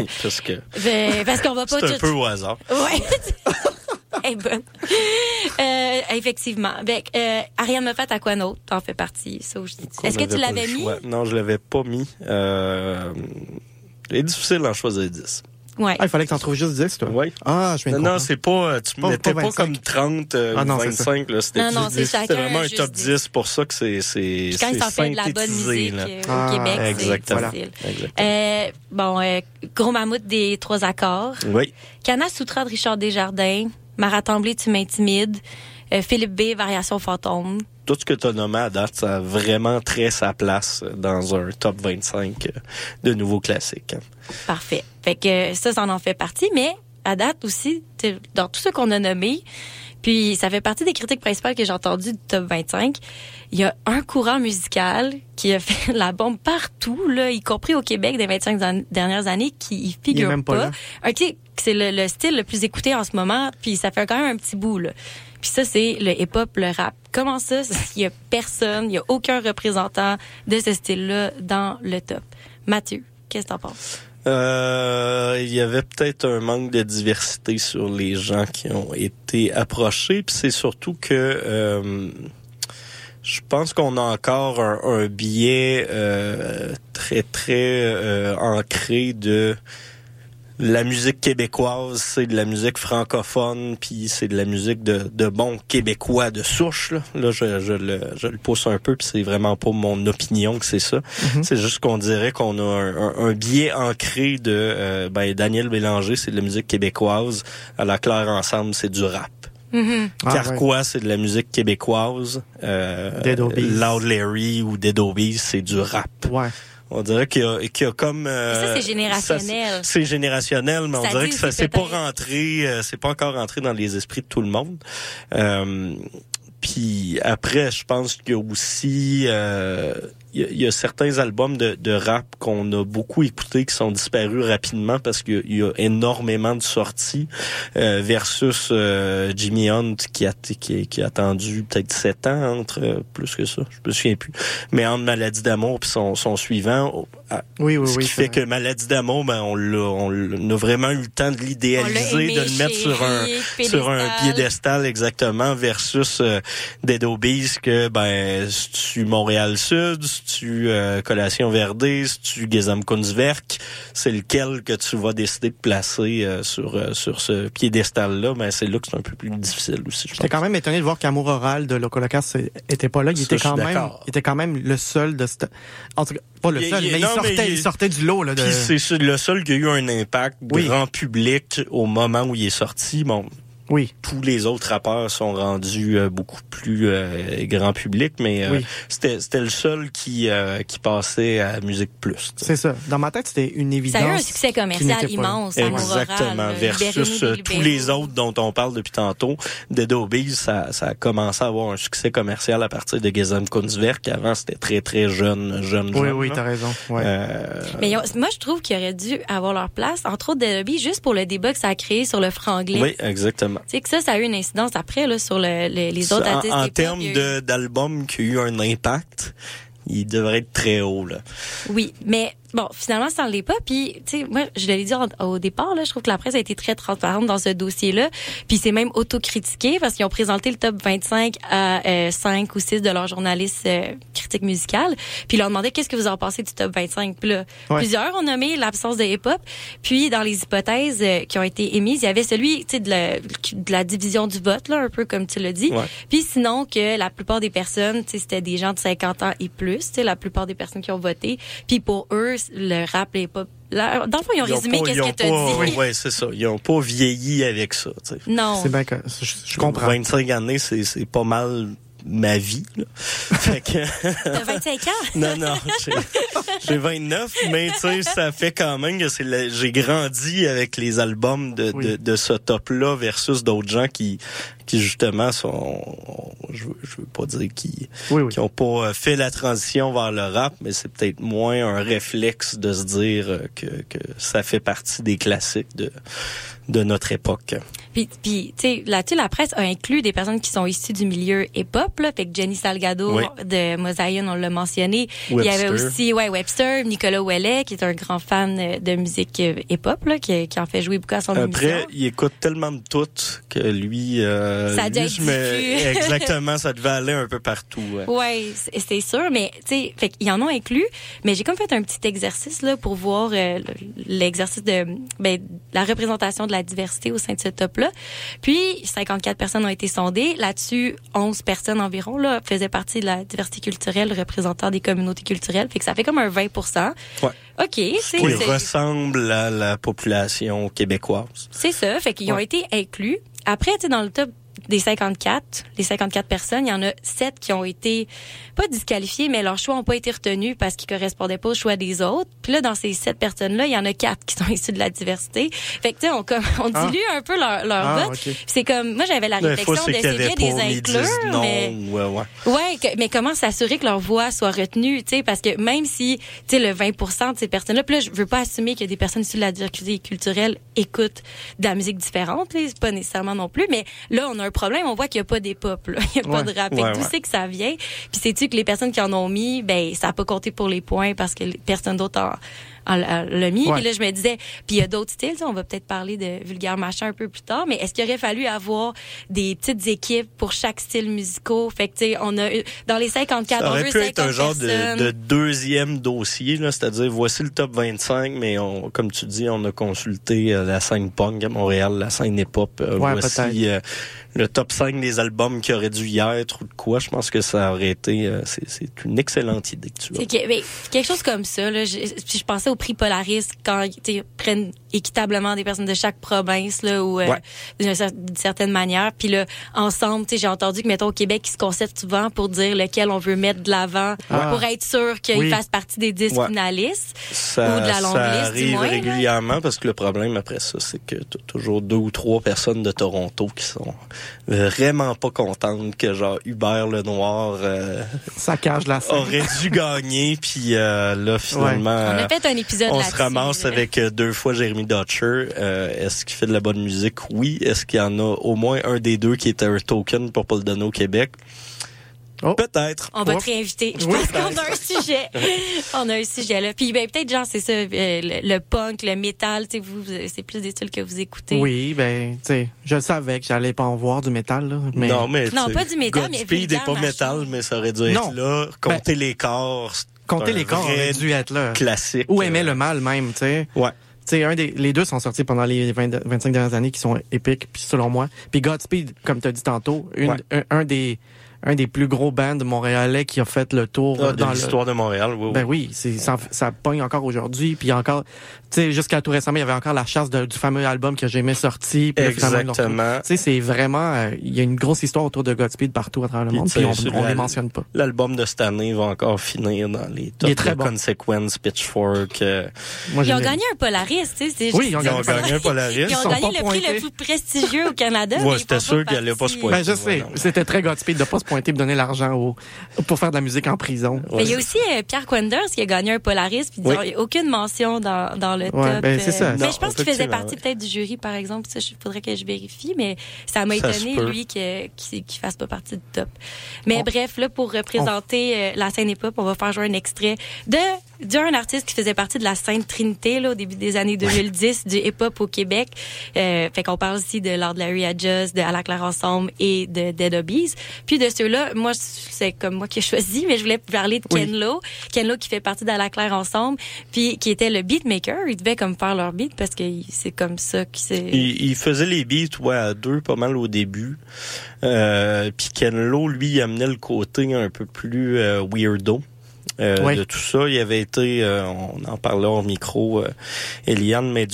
Parce qu'on va pas c'est un peu au hasard. Ouais. Elle est bonne. Effectivement. Ariane Moffat, Aquanaut, t'en fais partie. Ça, est-ce que tu l'avais mis? Non, je l'avais pas mis. C'est difficile d'en choisir 10. Ouais. Ah, il fallait que t'en trouves juste 10, toi. Oui. Ah, je viens de Non, c'est pas, tu me mettais pas comme 30, non, 25, là. C'était non, c'est chacun. C'était vraiment un top 10 pour ça que c'est quand il s'en fait de la bonne musique au Québec, exactement. c'est difficile. Gros Mammouth des Trois Accords. Oui. Kana Soutra de Richard Desjardins. Mara Tremblay, Tu m'intimides. Philippe B, Variation fantôme. Tout ce que tu as nommé à date, ça a vraiment très sa place dans un top 25 de nouveaux classiques. Parfait. Fait que ça en fait partie, mais à date aussi, dans tout ce qu'on a nommé, puis ça fait partie des critiques principales que j'ai entendues du top 25, il y a un courant musical qui a fait la bombe partout, là, y compris au Québec des 25 dernières années, qui y figure même pas. OK, c'est le style le plus écouté en ce moment, puis ça fait quand même un petit bout, là. Puis ça, c'est le hip-hop, le rap. Comment ça? Il y a personne, il y a aucun représentant de ce style-là dans le top. Mathieu, qu'est-ce que t'en penses? Il y avait peut-être un manque de diversité sur les gens qui ont été approchés, puis c'est surtout que je pense qu'on a encore un biais très très ancré de la musique québécoise, c'est de la musique francophone, puis c'est de la musique de bons Québécois de souche. Là, je le pousse un peu, puis c'est vraiment pas mon opinion que c'est ça. Mm-hmm. C'est juste qu'on dirait qu'on a un biais ancré de Daniel Bélanger, c'est de la musique québécoise. À la Claire Ensemble, c'est du rap. Mm-hmm. Carquois, c'est de la musique québécoise. Dead Obies. Loud Larry ou Dead Obies, c'est du rap. Ouais. On dirait qu'il y a comme... ça, c'est générationnel. C'est générationnel, mais on dirait que ça c'est pas rentré, c'est pas encore rentré dans les esprits de tout le monde. Puis après, je pense qu'il y a aussi... Il y a certains albums de rap qu'on a beaucoup écoutés qui sont disparus rapidement parce qu'il y a énormément de sorties versus Jimmy Hunt qui a attendu peut-être 7 ans entre plus que ça, je me souviens plus. Mais entre Maladie d'amour puis son suivant, ce qui fait que Maladie d'amour, ben on a vraiment eu le temps de l'idéaliser, de le mettre sur un piédestal exactement versus Dead Obies que ben c'est-tu Montréal-Sud, c'est-tu Collation Verdée, c'est-tu Gesamtkunstwerk, c'est lequel que tu vas décider de placer sur ce piédestal-là, ben c'est là que c'est un peu plus difficile aussi. J'étais quand même étonné de voir qu'Amour Oral de Locolocas était pas là. Il était quand même le seul de cette... En tout cas, pas le seul, mais il sortait du lot. Là, Puis c'est le seul qui a eu un impact grand public au moment où il est sorti. Bon, oui. Tous les autres rappeurs sont rendus beaucoup plus grand public, mais c'était le seul qui passait à Musique Plus. T'sais. C'est ça. Dans ma tête, c'était une évidence. Ça a eu un succès commercial immense. Exactement. Versus tous les autres dont on parle depuis tantôt. Dead Obies, ça a commencé à avoir un succès commercial à partir de Gesamtkunstwerk. Avant, c'était très, très jeune. Oui, t'as raison. Ouais. Mais moi, je trouve qu'ils auraient dû avoir leur place, entre autres Dead Obies, juste pour le débat que ça a créé sur le franglais. Oui, exactement. Tu sais que ça a eu une incidence après là sur les autres artistes. En termes d'albums qui ont eu un impact, il devrait être très haut là. Oui, mais bon, finalement, ça ne l'est pas. Puis, tu sais, moi, je l'ai dit au départ, là, je trouve que la presse a été très transparente dans ce dossier-là. Puis, c'est même autocritiqué parce qu'ils ont présenté le top 25 à 5 ou 6 de leurs journalistes critiques musicales. Puis, ils leur demandaient qu'est-ce que vous en pensez du top 25. Puis là, plusieurs ont nommé l'absence de hip-hop. Puis, dans les hypothèses qui ont été émises, il y avait celui, tu sais, de la division du vote, là, un peu comme tu l'as dit. Ouais. Puis, sinon, que la plupart des personnes, tu sais, c'était des gens de 50 ans et plus, tu sais, la plupart des personnes qui ont voté. Puis, pour eux, le rap n'est pas... Dans le fond, ils ont résumé qu'est-ce que tu as dit. Oui, c'est ça. Ils n'ont pas vieilli avec ça. T'sais. Non. C'est bien que je comprends. 25 années, c'est pas mal ma vie. Là. Fait que... T'as 25 ans? Non, j'ai 29, mais tu sais, ça fait quand même que j'ai grandi avec les albums de ce top-là versus d'autres gens qui justement sont, je veux pas dire qui ont pas fait la transition vers le rap, mais c'est peut-être moins un réflexe de se dire que ça fait partie des classiques de notre époque. Puis tu sais, là-dessus, la presse a inclus des personnes qui sont issues du milieu hip-hop, là. Fait que Jenny Salgado de Mosaïen, on l'a mentionné. Webster. Il y avait aussi, Webster, Nicolas Ouellet, qui est un grand fan de musique hip-hop, là, qui en fait jouer beaucoup à son émission. Après, il écoute tellement de tout que lui, ça doit être exactement, ça devait aller un peu partout. Ouais, c'est sûr, mais tu sais, fait qu'ils en ont inclus, mais j'ai comme fait un petit exercice là pour voir l'exercice de la représentation de la diversité au sein de ce top-là. Puis 54 personnes ont été sondées. Là-dessus, 11 personnes environ là faisaient partie de la diversité culturelle représentant des communautés culturelles. Fait que ça fait comme un 20%. Ouais. OK. Qui ressemble à la population québécoise. C'est ça. Fait qu'ils ont été inclus. Après, tu sais, dans le top des 54 personnes, il y en a 7 qui ont été pas disqualifiés, mais leurs choix n'ont pas été retenus parce qu'ils correspondaient pas au choix des autres. Puis là, dans ces 7 personnes-là, il y en a 4 qui sont issues de la diversité. Fait que tu sais, on dilue un peu leur vote. Okay. C'est comme, moi j'avais la réflexion d'essayer bien des inclure, mais mais comment s'assurer que leur voix soit retenue, tu sais, parce que même si tu sais le 20% de ces personnes-là, puis là je veux pas assumer que des personnes issues de la diversité culturelle écoutent de la musique différente, c'est pas nécessairement non plus, mais là on a un problème, on voit qu'il y a pas d'hip-hop, là, il y a pas de rap. D'où c'est que ça vient? Puis sais-tu que les personnes qui en ont mis, ça a pas compté pour les points parce que personne d'autre l'a mis. Puis là, je me disais, puis il y a d'autres styles, on va peut-être parler de Vulgaire Machin un peu plus tard, mais est-ce qu'il aurait fallu avoir des petites équipes pour chaque style musical? Fait que, tu sais, on a, dans les 54, ça aurait pu être un genre personnes. de deuxième dossier, là, c'est-à-dire, voici le top 25, mais comme tu dis, on a consulté la scène punk à Montréal, la scène hip-hop, voici le top 5 des albums qui auraient dû y être ou de quoi. Je pense que ça aurait été, c'est une excellente idée que tu as. Quelque chose comme ça, là, je pensais au prix Polaris quand ils prennent équitablement des personnes de chaque province là ou d'une certaine manière. Puis là, ensemble, j'ai entendu que, mettons, au Québec, ils se concertent souvent pour dire lequel on veut mettre de l'avant pour être sûr qu'ils fassent partie des 10 finalistes ou de la longue liste, arrive du moins. Régulièrement, parce que le problème après ça, c'est que t'as toujours 2 ou 3 personnes de Toronto qui sont vraiment pas contentes que genre Hubert Lenoir saccage la scène. Aurait dû gagner, puis là, finalement... On a fait un épisode on là-dessus. On se ramasse avec 2 fois Jérémy Dutcher. Est-ce qu'il fait de la bonne musique? Oui. Est-ce qu'il y en a au moins un des 2 qui était un token pour pas le donner au Québec? Peut-être. On va te réinviter. Je pense qu'on a un sujet. On a un sujet là. Puis peut-être genre c'est ça le punk, le métal, tu sais vous c'est plus des styles que vous écoutez. Oui, tu sais, je savais que j'allais pas en voir du métal là, mais non, pas du métal mais Godspeed n'est pas métal, mais ça aurait dû être là. Compter les corps. Compter les corps aurait dû être là. Classique. Ou aimer le mal même, tu sais. Ouais. Tu sais, les 2 sont sortis pendant les 25 dernières années qui sont épiques, puis selon moi. Puis Godspeed, comme tu as dit tantôt, un des plus gros bands montréalais qui a fait le tour dans l'histoire de Montréal. Oui, ben oui, ça pogne encore aujourd'hui, puis encore, tu sais, jusqu'à tout récemment, il y avait encore la chasse du fameux album que j'ai jamais sorti. Exactement. Tu sais, c'est vraiment, il y a une grosse histoire autour de Godspeed partout à travers le monde, puis on les mentionne pas. L'album de cette année va encore finir dans les top de Consequence, Pitchfork. Ils ont gagné un Polaris, tu sais. Oui, ils ont gagné un Polaris. Ils ont gagné le prix le plus prestigieux au Canada. Ouais, c'était sûr qu'ils allaient pas se pointer. Ben, je sais. C'était très Godspeed de pas se pointer pour donner l'argent pour faire de la musique en prison. Mais il y a aussi Pierre Quenders qui a gagné un Polaris, puis il n'y a aucune mention dans le top. Ben, c'est ça. Mais je pense qu'il faisait partie peut-être du jury, par exemple. Ça, il faudrait que je vérifie, mais ça m'a étonné, lui, qu'il fasse pas partie du top. Mais bref, là, pour représenter la scène hip-hop, on va faire jouer un extrait d'un artiste qui faisait partie de la Sainte Trinité, là, au début des années 2010, du hip-hop au Québec. Fait qu'on parle aussi de Lord Larry Adjust, de À la Claire Ensemble et de Dead Obies. Puis de ceux-là, moi, c'est comme moi qui ai choisi, mais je voulais parler de Ken Lo. Ken Lo qui fait partie d'À la Claire Ensemble, puis qui était le beatmaker. Il devait comme faire leur beat parce que c'est comme ça qu'il s'est... Il faisait les beats, à 2 pas mal au début. Puis Ken Lo, lui, il amenait le côté un peu plus weirdo. De tout ça, il avait été, on en parlait hors micro, Eliane, mais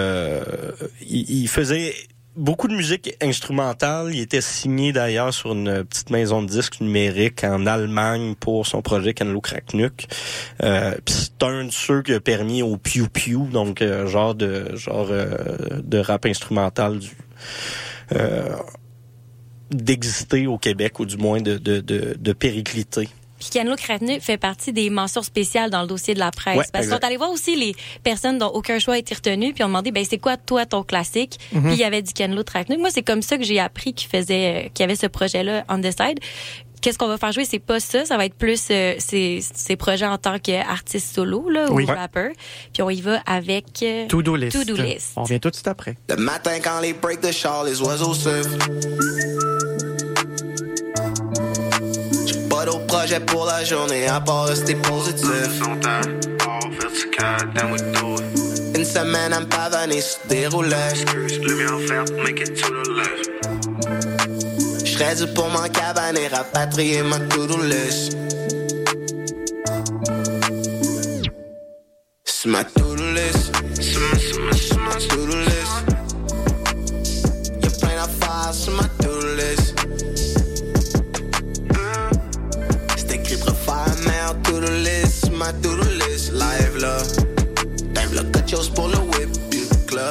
il faisait beaucoup de musique instrumentale. Il était signé d'ailleurs sur une petite maison de disques numérique en Allemagne pour son projet Ken Lo Cracknuck. Puis c'est un de ceux qui a permis au Pew Pew, donc genre de rap instrumental d'exister au Québec, ou du moins de péricliter. Puis Ken Lo Cracknuck fait partie des mentions spéciales dans le dossier de la presse. Ouais, parce qu'ils sont allés voir aussi les personnes dont aucun choix a été retenu, puis ont demandé, c'est quoi, toi, ton classique? Puis il y avait dit Ken Lo Cracknuck. Moi, c'est comme ça que j'ai appris qu'il y avait ce projet-là, On The Side. Qu'est-ce qu'on va faire jouer? C'est pas ça. Ça va être plus ses projets en tant qu'artiste solo, là, ou rapper. Puis on y va avec To-Do List. To-Do List. On revient tout de suite après. Le matin, quand les breaks de char, les oiseaux surfent. Pas d'autres projets pour la journée, à part rester positif. Une semaine à me pavaner sur des roulettes. J'serais dû pour m'en cabaner, rapatrier ma to-do list. C'est ma to-do list. C'est ma to-do list. Y'a plein d'affaires sur ma to-do list. C'est écrit pour faire un meilleur to-do list. Ma to-do list, live là. Live là, quelque chose pour le whip du club.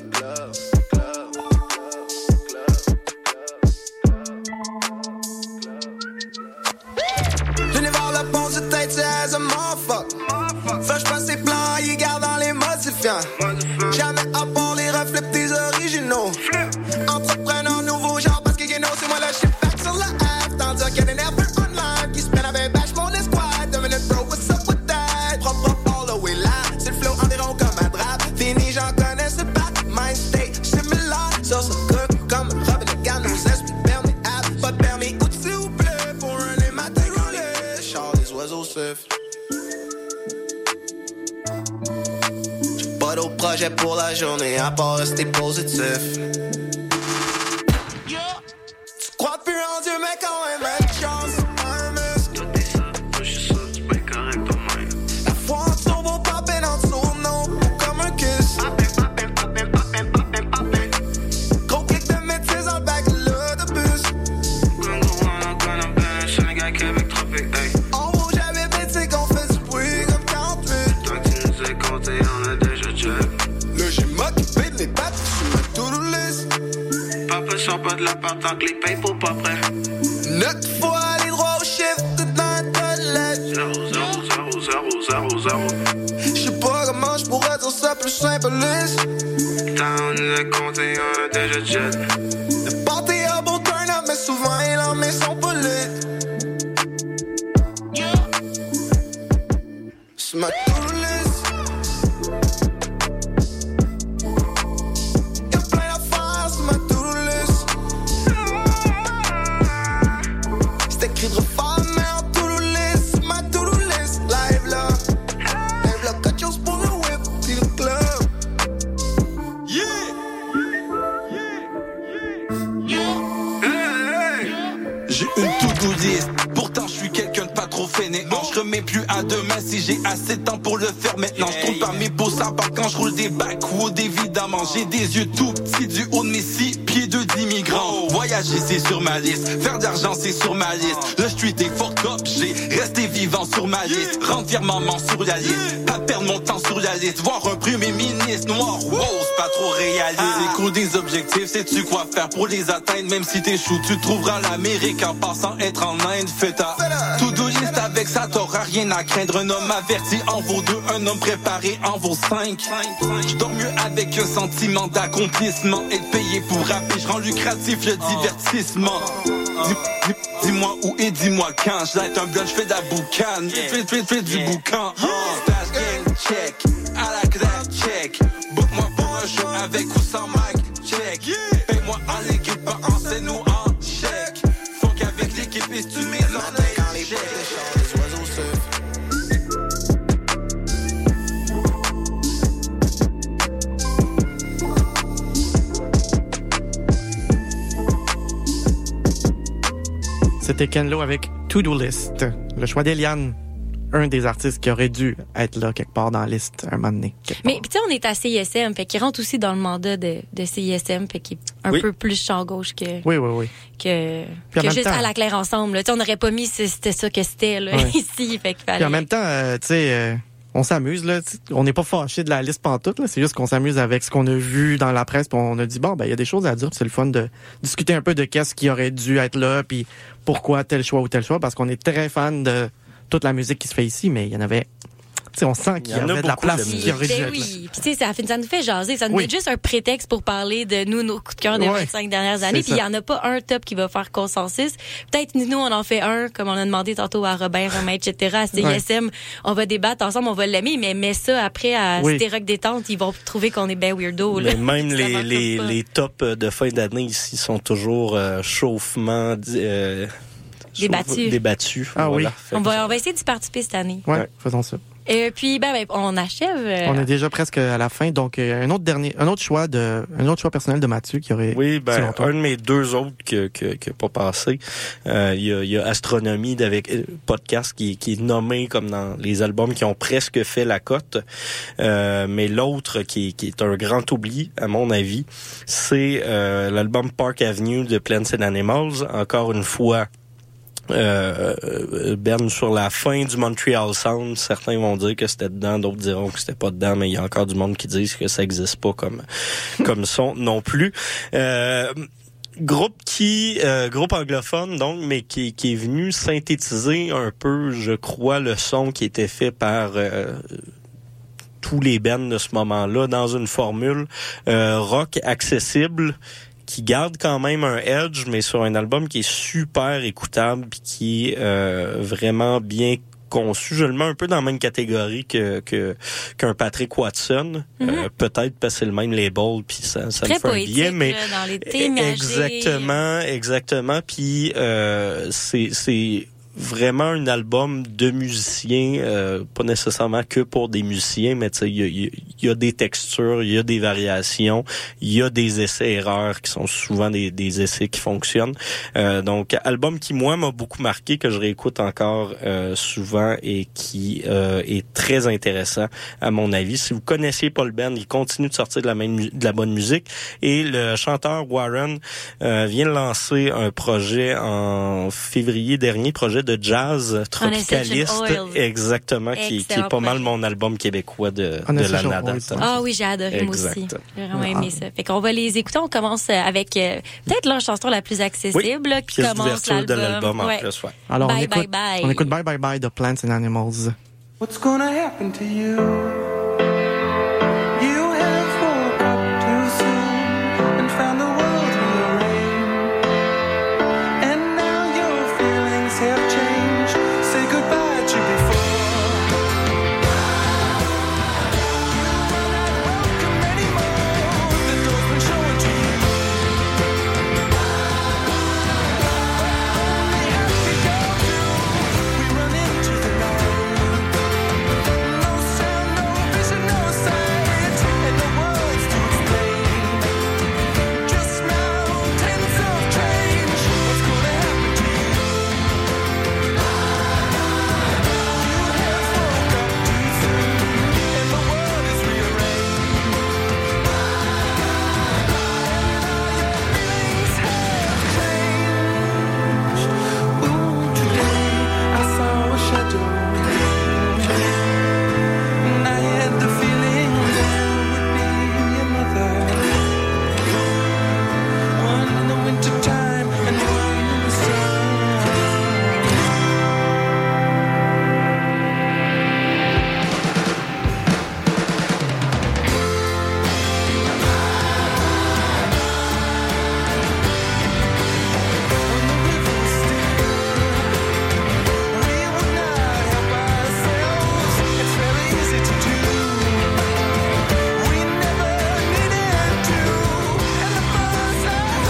As a motherfucker. Fais j'passe ses plans, il garde dans les modifiants. Jamais à part les reflets des originaux. Entrepreneur nouveau genre parce que you know c'est moi le shit back sur la F. Tandis qu'il y a des nerfs online qui se prennent avec bash mon escouade. 2 minutes bro, what's up with that? Propre all the way là. C'est le flow environ comme un drap. Fini j'en connais ce back. Mind state similar. Sur ce cook comme un Robin de Gans. Nos esprits permis à pas de permis. Ou s'il vous plaît pour un les matins roulés. Char les oiseaux surfent. Pas d'autres projets pour la journée, à part rester positif. Tu crois plus en Dieu, mais quand même, une chance, un muscle. Tout est ça, touche ça, tu payes correct ton même. La foi en dessous, vos papes en dessous, non. pas de l'appart tant que les payes faut pas prêt. Notre faut aller droit au chiffre, tout dans le toilette. 0, 0, 0, 0, 0, 0. J'sais pas comment j'pourrais dire ça plus simpliste. Tant on nous a compté un déjà jet. Le party a beau turn up, mais souvent les lendemains sont pas lit. C'est ma to-do list. Y'a plein d'affaires, c'est ma to-do list. C'est écrit de refaire, mais en to-do list. C'est ma to-do list. Live là, quelque chose pour le whip, puis le club. Yeah. J'ai une to-do list. Pourtant je suis quelqu'un de pas trop fainéant. Je remets plus à demain si j'ai assez de temps pour le faire maintenant. Je trouve pas mes beaux sabots quand je roule des backwoods évidemment. J'ai des yeux tout petits du haut de mes 6 pieds d'immigrants. Voyager c'est sur ma liste, faire d'argent c'est sur ma liste. Le street est fort top, j'ai resté vivant sur ma liste. Rendre fièrement sur la liste, pas perdre mon temps sur la liste. Voir un premier ministre noir, wow, c'est pas trop réaliste. L'écho des objectifs, sais-tu quoi faire pour les atteindre? Même si t'échoues, tu trouveras l'Amérique en passant être en Inde. Fais ta to-do list avec ça, t'auras rien à craindre. Un homme averti en vaut 2, un homme préparé en vaut 5. Je dors mieux avec un sentiment d'accomplissement. Être payé pour rapper, je rends lucratif le divertissement. Dis-moi où et dis-moi quand. Je light un blunt, je fais de la boucane. Fais du boucan. Stash gang, check. I like that, check. Book-moi pour un show avec ou sans mic, check. Paye-moi en équipe, pas en scène ou en chèque. Faut qu'avec l'équipe, et tu mets en échec. C'était Ken Lo avec To-Do List. Le choix d'Eliane, un des artistes qui aurait dû être là quelque part dans la liste un moment donné. Mais tu sais, on est à CISM, fait qu'il rentre aussi dans le mandat de CISM, fait qu'il est un peu plus champ gauche que que juste à la claire ensemble. Tu sais, on n'aurait pas mis c'était ça que c'était là ici, fait qu'il fallait. Puis en même temps, tu sais. On s'amuse, là. On n'est pas fâché de la liste pantoute, là. C'est juste qu'on s'amuse avec ce qu'on a vu dans la presse, puis on a dit, bon, ben, il y a des choses à dire, puis c'est le fun de discuter un peu de qu'est-ce qui aurait dû être là, puis pourquoi tel choix ou tel choix, parce qu'on est très fan de toute la musique qui se fait ici, mais il y en avait... Tu sais, on sent qu'il y avait de la place qui aurait dû être là. Oui, puis tu sais, ça nous fait jaser. Ça nous met juste un prétexte pour parler de nos coups de cœur des 25 dernières années. Puis il y en a pas un top qui va faire consensus. Peut-être nous, on en fait un, comme on a demandé tantôt à Robert, Romain, etc., à CISM. On va débattre ensemble, on va l'aimer, mais ça, après, à C'était Rock Détente, ils vont trouver qu'on est ben weirdo. Là. Mais même les tops de fin d'année ici sont toujours chauffement... débattus. Ah voilà. Oui. On va essayer d'y participer cette année. Ouais, faisons ça. Et puis, on achève. On est déjà presque à la fin. Donc, un autre choix personnel de Mathieu qui aurait. Oui, un de mes deux autres qui a pas passé. Il y a Astronomie avec podcast qui est nommé comme dans les albums qui ont presque fait la cote. Mais l'autre qui est un grand oubli, à mon avis, c'est l'album Park Avenue de Plants and Animals. Encore une fois, Ben sur la fin du Montreal Sound, certains vont dire que c'était dedans, d'autres diront que c'était pas dedans, mais il y a encore du monde qui disent que ça existe pas comme son non plus. Groupe anglophone donc, mais qui est venu synthétiser un peu, je crois, le son qui était fait par tous les bands de ce moment-là dans une formule rock accessible, qui garde quand même un edge, mais sur un album qui est super écoutable puis qui est vraiment bien conçu. Je le mets un peu dans la même catégorie qu'un Patrick Watson. Peut-être parce que c'est le même label puis ça me fait un bien, mais dans les thèmes exactement. Puis c'est vraiment un album de musiciens, pas nécessairement que pour des musiciens, mais tu sais, il y a des textures, il y a des variations, il y a des essais-erreurs qui sont souvent des essais qui fonctionnent. Donc, album qui, moi, m'a beaucoup marqué, que je réécoute encore souvent et qui est très intéressant, à mon avis. Si vous connaissiez Paul Ben, il continue de sortir de la bonne musique. Et le chanteur Warren vient de lancer un projet en février dernier, projet de de jazz tropicaliste. Exactement, qui est pas mal mon album québécois de l'année date. Ah oui, j'ai adoré moi aussi. J'ai vraiment aimé ça. Fait qu'on va les écouter. On commence avec peut-être leur chanson la plus accessible qui commence l'album. De l'album en plus, ouais. Alors, Bye Bye Bye. On écoute Bye Bye Bye de Plants and Animals. What's gonna happen to you? You have woke up too soon and found the world rearranged, and now your feelings have changed. Say goodbye to before. You are not welcome anymore. The door's been shown to you. Only happy go through. We run into the night. No sound, no vision, no sight, and no words to explain. Just mountains of change. What's gonna happen to you? You have woke up too soon, and the world is rearranged. And now your feelings have changed. Ooh, today I saw a shadow. And I had the feeling there would be another. One in the winter time and one in the summer. When the river was still, we would not help ourselves. It's very easy to do. We never needed to. And the first I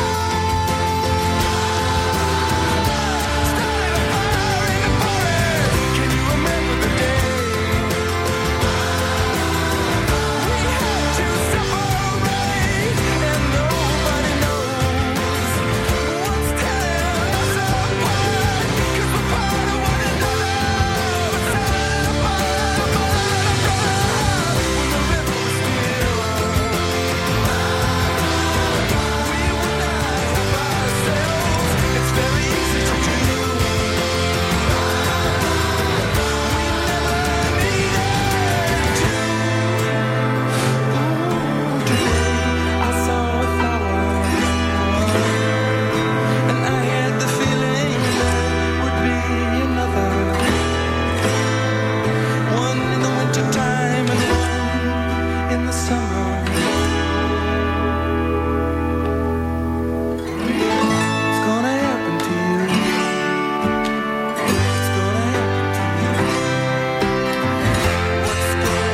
started a fire in the forest. Can you remember the day we had to separate? And nobody knows what's tearing us apart. 'Cause we're part of one another. We're torn apart, when the river was still, we would not help ourselves. It's very easy to do. We never needed to. Today I saw a flower, and I had the feeling there would be another. One in the winter time and one in the summer. It's gonna happen to you. It's gonna happen to you. What's gonna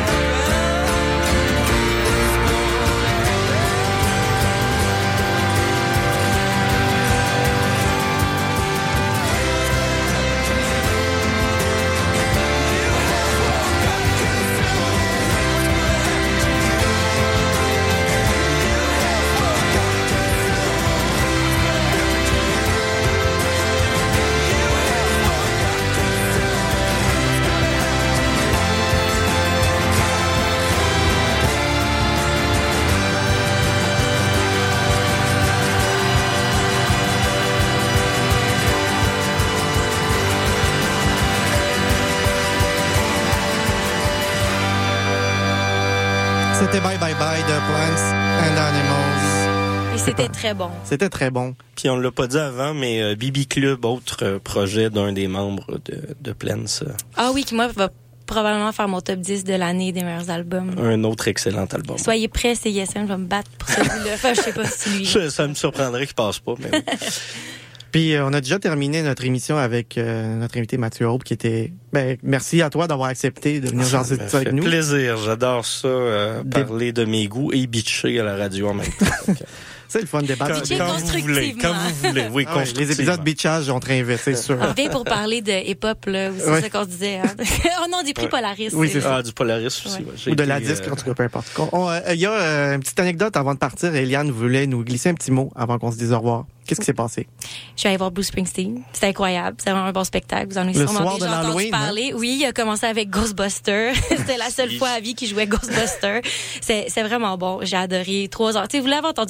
C'était Bye Bye Bye de Plants and Animals. Et c'était très bon. C'était très bon. Puis on l'a pas dit avant, mais BB Club, autre projet d'un des membres de Plants. Ah oui, qui moi va probablement faire mon top 10 de l'année des meilleurs albums. Un autre excellent album. Soyez prêts, c'est CISM, je vais me battre pour celui-là. Enfin, je sais pas si lui. Ça me surprendrait qu'il passe pas, mais oui. Puis on a déjà terminé notre émission avec notre invité Mathieu Aube qui était... merci à toi d'avoir accepté de venir jaser ça avec nous. Plaisir, j'adore ça, parler de mes goûts et bitcher à la radio en même temps. C'est le fun de débattre. Quand vous voulez. Oui, les épisodes bitchage, on te réinvite, c'est sûr. On revient pour parler de hip-hop, là, c'est ça qu'on se disait. Hein? Oh non, des prix Polaris. Oui, c'est ça. Ah, du Polaris aussi. Ou de la disque, en tout cas, peu importe. Il y a une petite anecdote avant de partir. Eliane voulait nous glisser un petit mot avant qu'on se dise au revoir. Qu'est-ce qui s'est passé? Je suis allée voir Bruce Springsteen. C'était incroyable. C'était vraiment un bon spectacle. Vous en avez sûrement déjà entendu parler. Oui, il a commencé avec Ghostbusters. C'était la seule fois à vie qu'il jouait Ghostbusters. C'est vraiment bon. J'ai adoré. 3 heures. Tu sais, vous l'avez entendu, il est en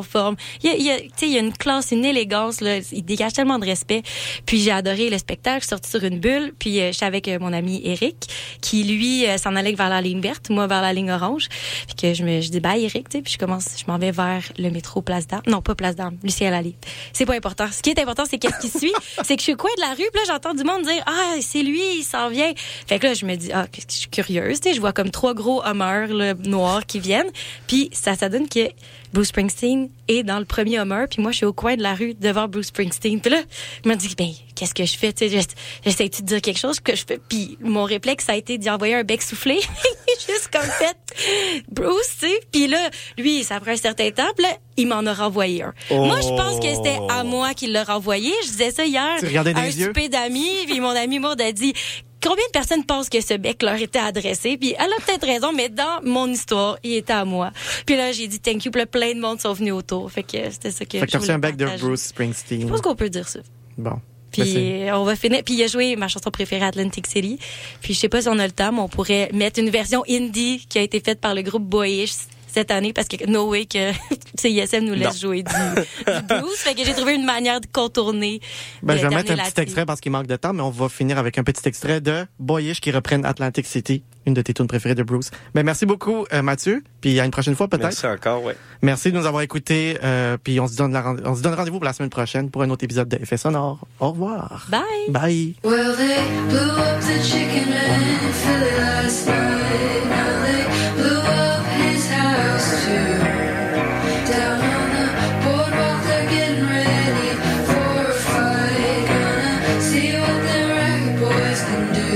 forme. Il y a une classe, une élégance, là. Il dégage tellement de respect. Puis j'ai adoré le spectacle. Je suis sortie sur une bulle. Puis j'étais avec mon ami Eric, qui lui s'en allait vers la ligne verte, moi vers la ligne orange. Puis que je dis bye Eric, tu sais. Puis je m'en vais vers le métro Place d'Armes. Non, pas Place d'Armes, Lucien Lallier. C'est pas important. Ce qui est important, c'est qu'est-ce qui suit. C'est que je suis au coin de la rue. Puis là, j'entends du monde dire c'est lui, il s'en vient. Fait que là, je me dis je suis curieuse, tu sais. Je vois comme 3 gros Hummers là, noirs qui viennent. Puis ça donne que Bruce Springsteen est dans le premier Hummer, puis moi, je suis au coin de la rue devant Bruce Springsteen. Puis là, je me dis, qu'est-ce que je fais? Tu sais, j'essaie-tu de dire quelque chose que je fais? Puis mon réflexe, ça a été d'y envoyer un bec soufflé. Juste comme fait, Bruce, tu sais. Puis là, lui, ça prend un certain temps, puis là, il m'en a renvoyé un. Moi, je pense que c'était à moi qu'il l'a renvoyé. Je disais ça hier à un souper d'amis, puis mon ami Maud a dit... Combien de personnes pensent que ce bec leur était adressé? Puis elle a peut-être raison, mais dans mon histoire, il était à moi. Puis là, j'ai dit thank you, puis là, plein de monde sont venus autour. Fait que c'était ça que je voulais partager. Fait que t'as reçu un bec de Bruce Springsteen. Je pense qu'on peut dire ça. Bon. Puis on va finir. Puis il a joué ma chanson préférée, Atlantic City. Puis je sais pas si on a le temps, mais on pourrait mettre une version indie qui a été faite par le groupe Boyish cette année, parce que no way que CISM nous laisse jouer du blues. Fait que j'ai trouvé une manière de contourner. Je vais mettre un petit extrait parce qu'il manque de temps, mais on va finir avec un petit extrait de Boyish qui reprennent Atlantic City, une de tes tunes préférées de Bruce. Merci beaucoup, Mathieu. Puis à une prochaine fois, peut-être. Merci encore, ouais. Merci de nous avoir écoutés. Puis on se donne rendez-vous pour la semaine prochaine pour un autre épisode de Effets sonores. Au revoir. Bye. Bye. Well, they blew up the chicken in Philly last night. Now they blew up his house too. Down on the boardwalk, they're getting ready for a fight. Gonna see what them ragged boys can do.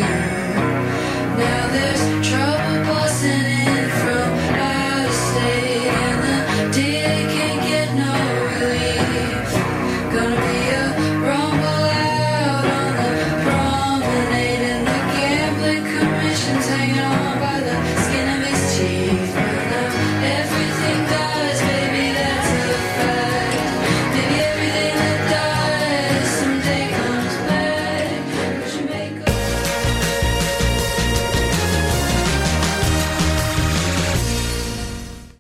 Now there's trouble busting in from out of state, and the DA can't get no relief. Gonna be a rumble out on the promenade, and the gambling commission's hanging on by the